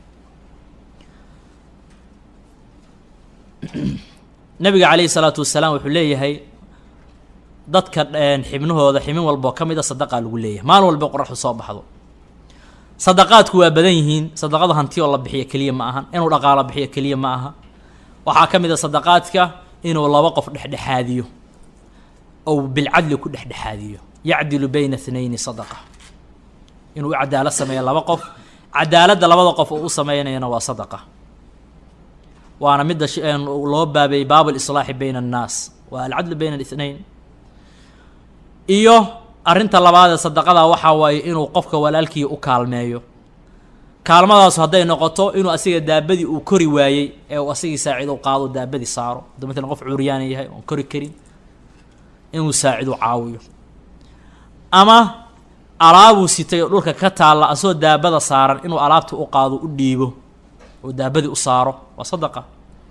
nabiga calayhi salaatu wasalaam wuxuu leeyahay dadka xibnahooda ximin walboo ka mid a sadaqaa lagu leeyahay, maalin walba qoraxdu soo baxdo. sadaqaadku waa badan yihiin, sadaqada hanti oo la bixiyo keliya ma ahan, inuu dhaqaalo bixiyo keliya ma aha. waxaa ka mid a sadaqaadka inuu laba qof dhexdhexaadiyo ou bilcadli ku dhexdhexaadiyo. yacdilu bayna thnayni sadaqa, inuu u cadaalad sameeyo laba qof cadaaladda labada qof uu u sameynayana waa sadaqa waana midda loo baabay baabu lislaaxi bayna annaas waa alcadlu bayna alithnayn iyo arrinta labaad ee sadaqada waxaa waaye inuu qofka walaalkii u kaalmeeyo kaalmadaasu hadday noqoto inuu asiga daabadii uu kori waayey ee uu asigii saacido qaado daabadii saaro hadduu matalan qof cuuryaana yahay oon kori karin inuu saacido caawiyo ama alaabuu sitay oo dhulka ka taalla asoo daabada saaran inuu alaabta u qaado u dhiibo oo daabadii u saaro waa sadaqa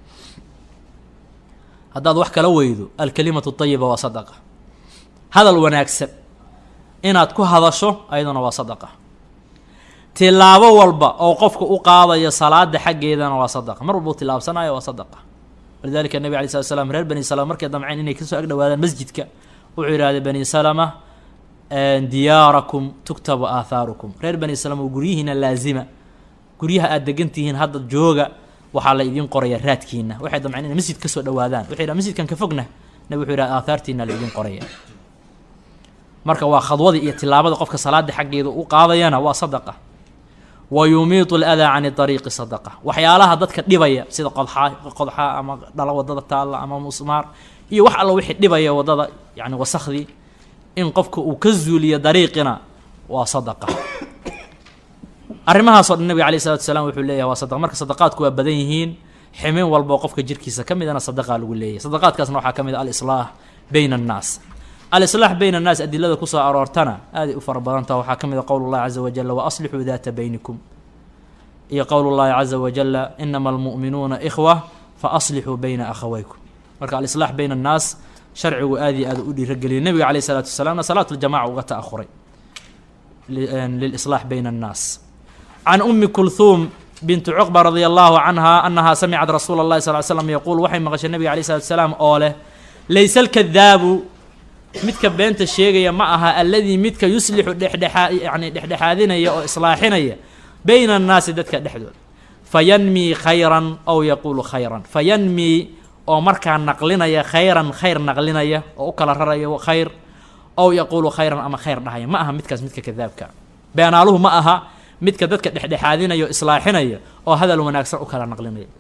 haddaad wax kala weydo alkalimatu tayiba waa sadaqa hadal wanaagsan inaad ku hadasho ayaduna waa sadaqa tilaabo walba oo qofka u qaadayo salaada xaggeedana waa sadaqa mar walba u tilaabsanayo waa sadaqa walidalika nabi alay slat slam reer bani salama markay damceen inay kasoo ag dhawaadaan masjidka wuxuu yidhahday bani salama diyaarakum tuktabu aathaarukum reer bani salama guryihiina laazima guryaha aad degan tihiin hadda jooga waxaa la idin qoraya raadkiina waxay damceen inay masjid kasoo dhawaadaan waxay yidhaha masjidkan ka fogna nabi wuxuu yidhaha aathaartiina la idin qoraya marka waa khadwadii iyo tilaabada qofka salaada xaggeeda u qaadayana waa sadaqa wa yumiitu aladaa cani ariiqi sadaqa waxyaalaha dadka dhibaya sida qodxa qodxa ama dhala wadada taalla ama musmaar iyo wax alla wixii dhibaya wadada yani wasakhdii in qofka uu ka zuuliyo dariiqina waa sadaqa arrimahaasoo dhan nabiga alayh salatu wasalaam wuxuu leeyahay waa sadaqa marka sadaqaadku waa badan yihiin ximin walba oo qofka jirkiisa ka midana sadaqaa lagu leeyahay sadaqaadkaasna waxaa ka mid ah alislaax bayna annaas alislaax bayna annaas adilada kusoo aroortana aaday u fara badantaha waxaa ka mid a qowl llahi caza wajala waaslixuu daata baynikum iyo qowl llahi caza wajala inama almu'minuuna ikhwa faaslixuu bayna akhawaykum marka alislaax bayna annaas sharcigu aad iyo aad u dhiirageliyay nabiga calayh salaatu wasalaamna salaatu ljamaca uga ta'ahuray lilislaax bayna annaas can umi kulhuum bintu cuqba radia allahu canha anahaa samicad rasuula اllahi sal l slam yaquul waxay maqashay nabiga alayh salatu wasalaam oo leh laysa alkadaabu midka beenta sheegaya ma aha alladii midka yuslixu dhexdhexaa yani dhexdhexaadinaya oo islaaxinaya bayna annaasi dadka dhexdooda fayanmii khayran aw yaquulu khayran fayanmii oo markaa naqlinaya khayran khayr naqlinaya oo u kala raraya khayr aw yaquulu khayran ama khayr dhahaya ma aha midkaas midka kadaabka beenaaluhu ma aha midka dadka dhexdhexaadinaya o islaaxinaya oo hadal wanaagsan u kala naqlinaya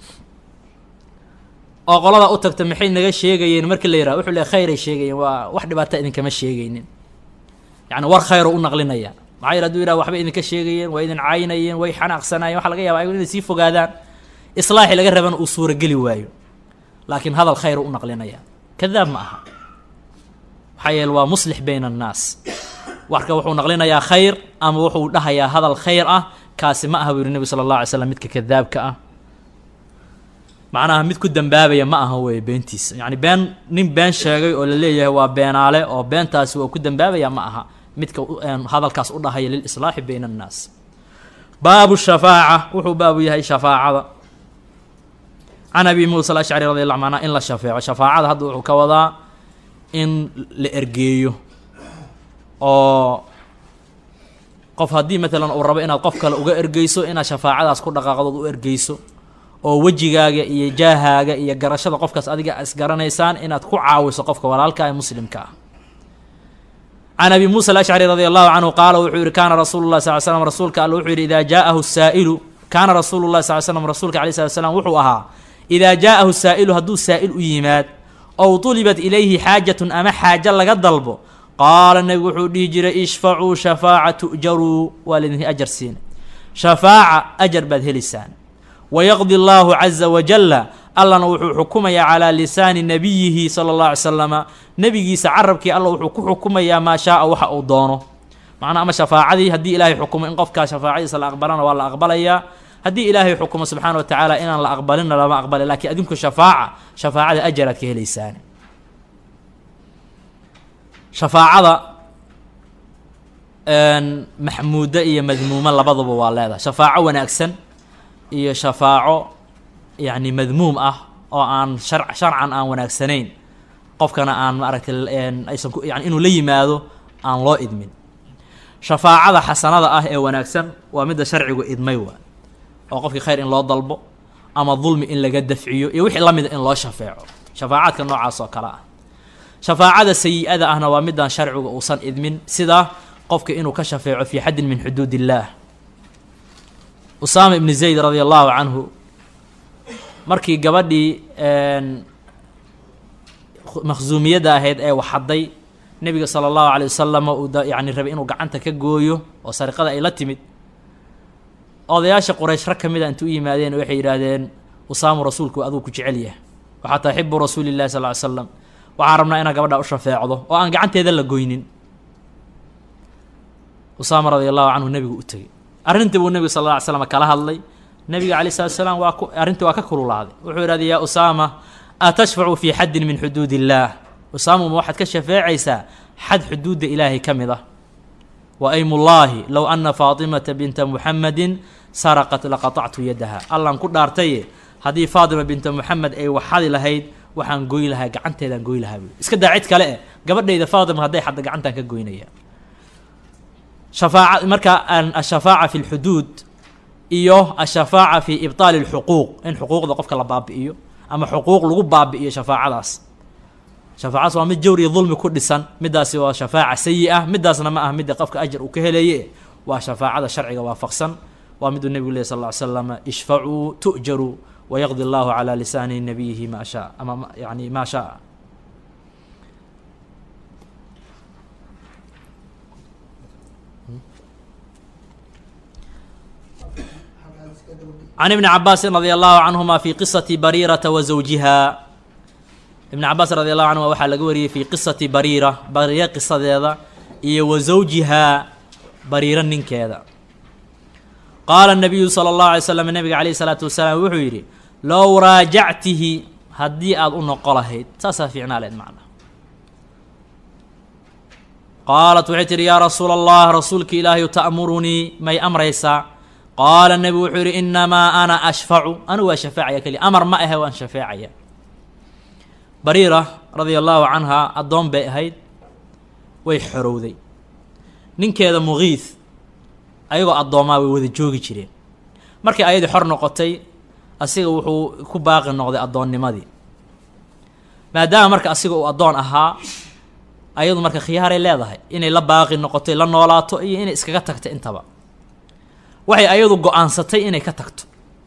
oo qolada u tagta maxay naga sheegayeen markii la yidhaha wuxuu le khayray sheegayeen waa wax dhibaata idinkama sheegaynin yani war khayro u naqlinaya maxaa yidhi haduu yidhaha waxba idinka sheegayeen waa idin caynayeen way xanaaqsanayeen waxa laga yaba ayago inay sii fogaadaan islaaxi laga rabana uu suurageli waayo laakiin hadal khayro u naqlinaya kadaab ma aha maxaa yeele waa muslix bayna annaas warka wuxuu naqlinayaa khayr ama wuxuu dhahayaa hadal khayr ah kaasi ma aha buu yihi nebi sala allah alay slam midka kadaabka ah macnaha mid ku dambaabaya ma aha weye beentiisa yani been nin been sheegay oo la leeyahay waa beenaale oo beentaasi waa ku dambaabaya ma aha midka hadalkaas u dhahaya lilislaaxi bayna annaas baabu shafaaca wuxuu baabu yahay shafaacada can abi muusa alashcari radi allahu anhu in la shafeeco shafaacada hadda wuxuu ka wadaa in la ergeeyo oo qof haddii matalan uu rabo inaad qof kale uga ergeyso inaad shafaacadaas ku dhaqaaqdood u ergeyso oo wejigaaga iyo jaahaaga iyo garashada qofkaas adiga isgaranaysaan inaad ku caawiso qofka walaalka ee muslimka ah can abi muusa alashcari radi allahu canhu qaala wuxuu yihi kaana rasuulu lah sal l slam rasuulka alle wuxuu yihi idaa jaa'ahu saa'ilu kaana rasuulu lah sal l slam rasuulka alay slat slam wuxuu ahaa idaa jaa'ahu saa'ilu hadduu saa'il u yimaad ow tulibat ilayhi xaajatun ama xaajo laga dalbo qaala nebigu wuxuu dhihi jiray ishfacuu shafaaca tu'jaruu waa laydin ajar siina shafaaca ajar baad heliysaan wayaqdi allaahu caza wajalla allana wuxuu xukumayaa calaa lisaani nabiyihi sala allah alay slama nebigiisa carabkii alla wuxuu ku xukumayaa maa shaaa waxa uu doono macnaa ama shafaacadii haddii ilaahay xukumo in qofkaa shafaacadiisa la aqbalana waa la aqbalayaa haddii ilaahay xukumo subxaana wa tacaala inaan la aqbalinna lama aqbalay lakiin adinku shafaaca shafaacada ajaraad ka helaysaan shafaacada maxmuudo iyo madmuumo labadaba waa leedahay shafaaco wanaagsan iyo shafaaco yacni madmuum ah oo aan shar sharcan aan wanaagsanayn qofkana aan maaragtay aysan ku yani inuu la yimaado aan loo idmin shafaacada xasanada ah ee wanaagsan waa midda sharcigu idmay waa oo qofkii khayr in loo dalbo ama dulmi in laga dafciyo iyo wixii la mida in loo shafeeco shafaacaadka noocaas oo kale ah shafaacada sayi-ada ahna waa midaan sharcigu uusan idmin sida qofka inuu ka shafeeco fii xaddin min xuduud illaah usaama ibni zayd radia allahu canhu markii gabadhii makhsuumiyadda ahayd ee waxadday nebiga sala allahu alay wasalam uu yani rabay inuu gacanta ka gooyo oo sariqada ay la timid, odayaasha quraysh rag ka mid a inta u yimaadeen waxay yidhaahdeen usaamu rasuulku aduu ku jecel yahay, waxaa tahay xibu rasuuli llahi sal ly slam, waxaan rabnaa inaad gabadha u shafeecdo oo aan gacanteeda la goynin. usaama radia allahu canhu nebigu u tegey, arrintii buu nebigu sal alla ly slam kala hadlay. nebiga alayh salatu salaam waa ku arrintii waa ka kululaaday, wuxuu yidhahday yaa usaama atashfacu fii xaddin min xuduud illaah, usaamu ma waxaad ka shafeecaysaa xad xuduudda ilaahay ka mid ah. wa aymullaahi low ana faatimata binta muxamadin saraqat laqatactu yadaha, allaan ku dhaartaye haddii faatima binta muxamed ay waxadi lahayd waxaan goy lahaa, gacanteedaan goy lahaa buui, iska daa cid kale eh, gabadhayda faatima hadday xadda gacantaan ka goynaya. shafaaca marka ashafaaca fi lxuduud iyo ashafaaca fi ibtaali lxuquuq, in xuquuqda qofka la baabi'iyo ama xuquuq lagu baabi'iyo, shafaacadaas shafaacadaas waa mid jawr iyo dulmi ku dhisan, middaasi waa shafaaca sayi ah, middaasna ma aha midda qofka ajar uu ka helaye, waa shafaacada sharciga waafaqsan, waa miduu nebigu leh sal ll ly slam ishfacuu tu'jaruu wayaqdi allahu calaa lisaani nabiyihi maa shaa ama yani maa shaa. can ibni cabaasin radia allahu canhuma fi qisati bariirata wa zawjiha, ibni cabaas radi allahu canhuma waxaa laga wariyey fi qisati bariira, bariira qisadeeda iyo wa zawjihaa bariiro ninkeeda. qaala nabiyu sala allahu alay slam, nabiga calayhi salaatu wasalaam wuxuu yidhi low raajactihi haddii aada u noqo lahayd, saasaa fiicnaa leed macna. qaalat waxay tihi yaa rasuula allah, rasuulka ilaahayu ta'murunii may amraysaa? qaala nebigu wuxuu yidhi inamaa ana ashfacu, anigu waa shafaacaya keliya, amar ma ahe waan shafeecaya. bariira radia allahu canha addoon bay ahayd, way xorowday, ninkeeda mugiis ayagoo addoomaa way wada joogi jireen. markii ayadii xor noqotay asiga wuxuu ku baaqi noqday addoonnimadii, maadaama marka asiga uu addoon ahaa, ayadu marka khiyaaray leedahay inay la baaqi noqotay, la noolaato iyo inay iskaga tagto intaba. waxay ayadu go-aansatay inay ka tagto,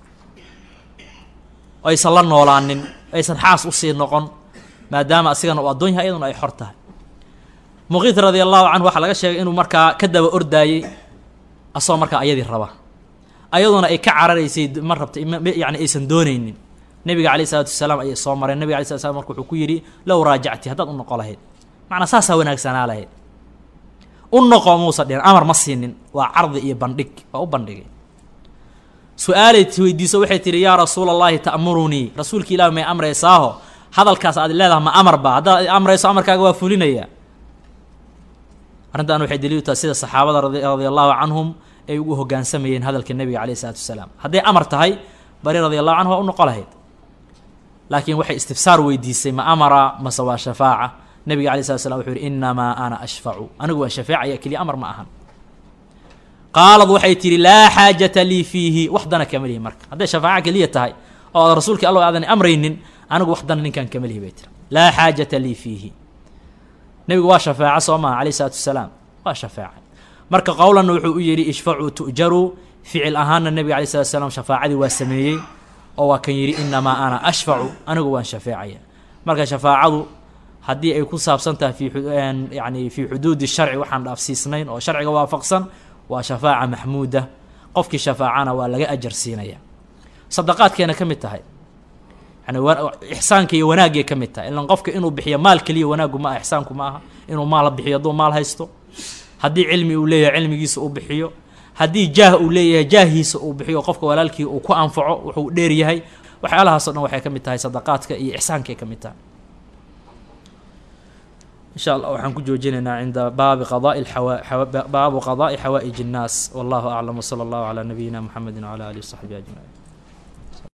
aysan la noolaanin, aysan xaas usii noqon, maadaama asigana uu addoon yahay ayaduna ay xor tahay. muqiit radia allahu canhu waxaa laga sheegay inuu markaa ka daba ordaayey asagoo markaa ayadii raba, ayaduna ay ka cararaysay ma rabta yani aysan doonaynin. nebiga calayh isalaatu wasalaam ayay soo mareen, nebiga alay slat slam marka wuxuu ku yidhi low raajacti, haddaad u noqo lahayd, macnaa saasaa wanaagsanaa lahayd. u noqo muusa dhihin, amar ma siinin, waa cardi iyo bandhig, waa u bandhigay. su-aalay weydiiso waxay tihi yaa rasuula allahi ta'murunii, rasuulka ilaah may amraysaaho, hadalkaas aad leedaha ma amar ba? haddaad amrayso amarkaaga waa fulinaya. arrintan waxay daliil u tahay sida saxaabada radia allahu canhum ay ugu hoggaansamayeen hadalka nebiga calayh isalaatu wasalaam. hadday amar tahay bari radia allahu canhu waa u noqo lahayd, laakiin waxay istifsaar weydiisay ma amara mase waa shafaaca. nebiga alay slat slam wuxuu yihi inamaa ana ashfacu, anigu waan shafeecaya keliya, amar ma ahan. qaalad waxay tihi laa xaajata lii fiihi, wax dana kama lihi. marka hadday shafaaca keliya tahay oo rasuulka alla aadan amraynin, anigu wax dana ninkaan kama lihi bay tiri, laa xaajata lii fiihi. nebigu waa shafaaco soo maha calayh isalaatu wasalaam, waa shafaaca. marka qowlanna wuxuu u yidhi ishfacuu tu'jaruu, ficil ahaanna nebiga alay salatu salaam shafaacadii waa sameeyey oo waa kan yidhi inamaa ana ashfacu, anigu waan shafeecaya. marka shafaacadu haddii ay ku saabsan tahay fi yani fii xuduudi sharci, waxaan dhaafsiisnayn oo sharciga waafaqsan, waa shafaaca maxmuuda, qofkii shafaacana waa laga ajar siinaya. sadaqaadkeena ka mid tahay, yani ixsaanka iyo wanaagay ka mid tahay. ilan qofka inuu bixiyo maal keliya wanaaggu ma aha, ixsaanku ma aha inuu maal bixiyo hadduu maal haysto. haddii cilmi uu leeyahay cilmigiisa uu bixiyo, haddii jaah uu leeyahay jaahiisa uu bixiyo, qofka walaalkii uu ku anfaco wuxuu dheer yahay. waxyaalahaasoo dhan waxay ka mid tahay sadaqaadka iyo ixsaankay ka mid tahay. إن شاء الله وحن كجوجيننا عند باب قضاء الحوا... حو... باب قضاء حوائج الناس. والله أعلم، وصلى الله على نبينا محمد وعلى آله وصحبه أجمعين.